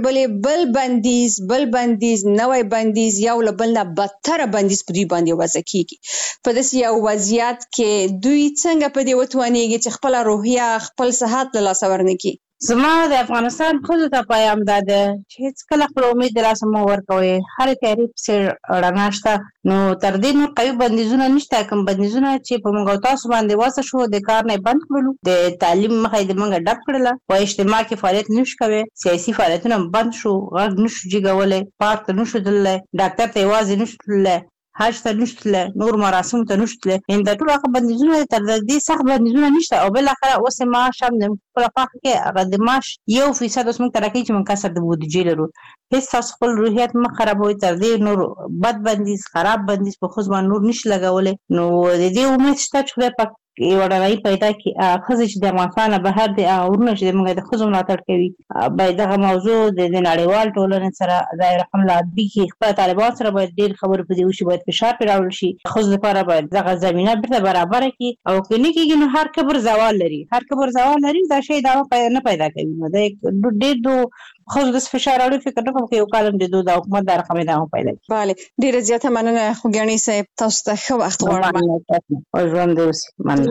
بل بندیز نوې بندیز یو لبل نه بدتر بندیز په دوی باندې وځي کیږي په داسې یو وضعیت کې دوی څنګه په دې وتوانیږي چې خپل روحیه خپل صحت له لاسه ورنکي زما د افغانستان خو ته پیغام ده چې هیڅ کله خپل امید دراسه مو ورکوي هر تعریف سره رڼاشته نو تر دې نو قوي بندیزونه نشته کوم بندیزونه چې په موږ تاسو باندې واسه شو د کار نه بند کړلو د تعلیم مخه د موږ ډک کړل په اجتماع کې فعالیت نشو کوي سیاسي فعالیتونه بند شو غږ نشو جګولای پارت نشو دلای ډاکټر ته یوازې نشو تللی حج ته نشته نور مراسم ته نشته ان د ټول هغه بندیزونه تر دې سخت بندیزونه نشته او بل اخر اوس ما شام د خپل فخ کې هغه د ماش 1% اوس موږ ترکه چې موږ کسر د بودیجې لرو هیڅ تاسو خپل روحیت مخ خرابوي تر دې نور بد بندیز خراب بندیز په خو ځوان نور نشي لګولې نو د دې امید شته چې په یو ډول پیدا کی خزه چې د افغانستان بهر دي او ورنه چې موږ د خزو ملاتړ کوي باید دغه موضوع د نړیوال ټولنې سره ظاهر حمله عادي کې خپل طالبان سره باید ډیر خبرې پدې وشي باید فشار پیراول شي خزو لپاره باید دغه زمينه بیرته برابر کړي او کني کېږي نو هر کبر زوال لري دا شی دا نه پیدا کوي نو د ډیر دو خو د فشار اړو فکر نه کوم چې یو کالم د دوه د حکومت د رقم نه پیدا کی bale ډیره زیاته مننه خو ګڼي صاحب تاسو ته ښه وخت غواړم او ژوند دې وسی مننه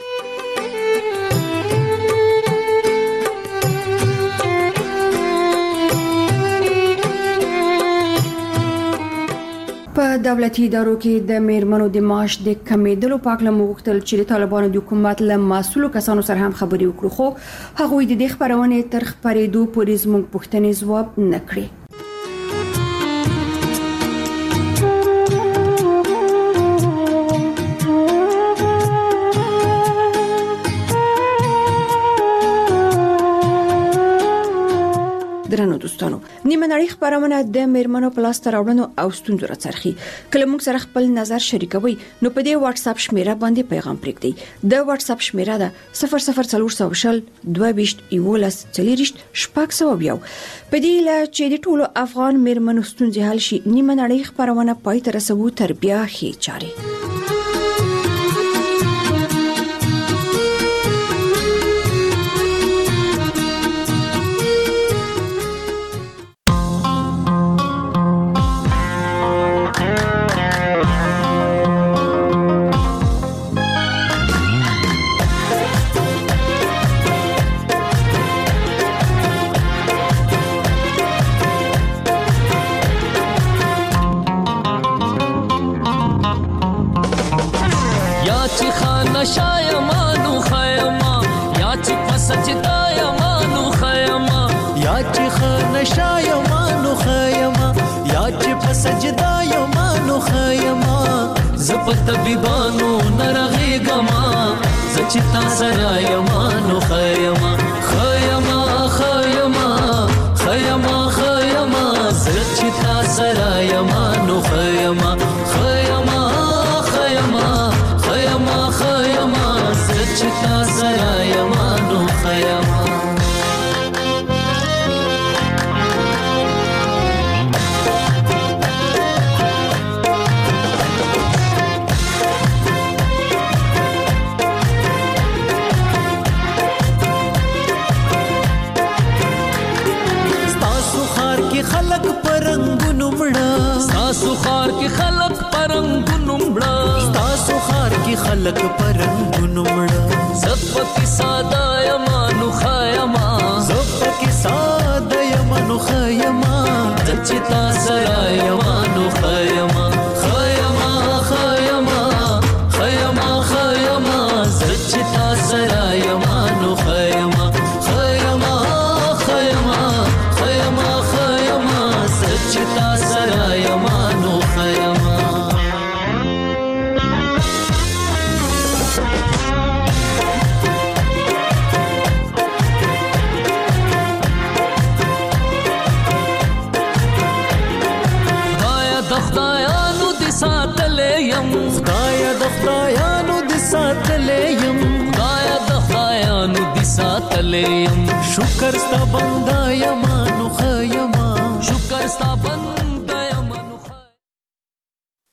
په دولتي ادارو کې د میرمنو د معاش د کمیدلو پاک له مغتل چې طالبانو د حکومت له مسولو کسانو سره هم خبري وکړو خو هغه د دې خبرونه تر خبرېدو پورې زموږ پوښتنې ځواب نه کړې درنو دوستانو نیمه نړۍ خبرونه د میرمنو پلاس تراوړنو او ستونزو راڅرخي کله موږ سره خپل نظر شریکوي نو په دې واتس اپ شمیره باندې پیغام پرېږدئ د واتس اپ شمیره ده 00400 22 11 40 شپږ په دې لا چې د ټولو افغان میرمنو ستونزې حل شي نیمه نړۍ خبرونه پای ته رسوي تر بیا هي چاري طبيبانو نرغيګما زچ تا سره یما نو خیما خیما خیما خیما خیما زچ تا سره یما نو خیما خیما خیما خیما خیما زچ تا سره یما نو خیما خلق پرنګونو مړه تاسو خار کې خلق پرنګونو مړه تاسو خار کې خلق پرنګونو مړه زپکی ساده یمانو خایما زپکی ساده یمانو خایما دچتا سره یمانو خایما خایما خایما خایما خایما دچتا سره یمانو خایما خایما خایما خایما چتا سره یمانو خیما خدایا د خدایانو د ساتلې يم خدایا د خدایانو د ساتلې يم خدایا د خدایانو د ساتلې يم شکر ست بندا یمانو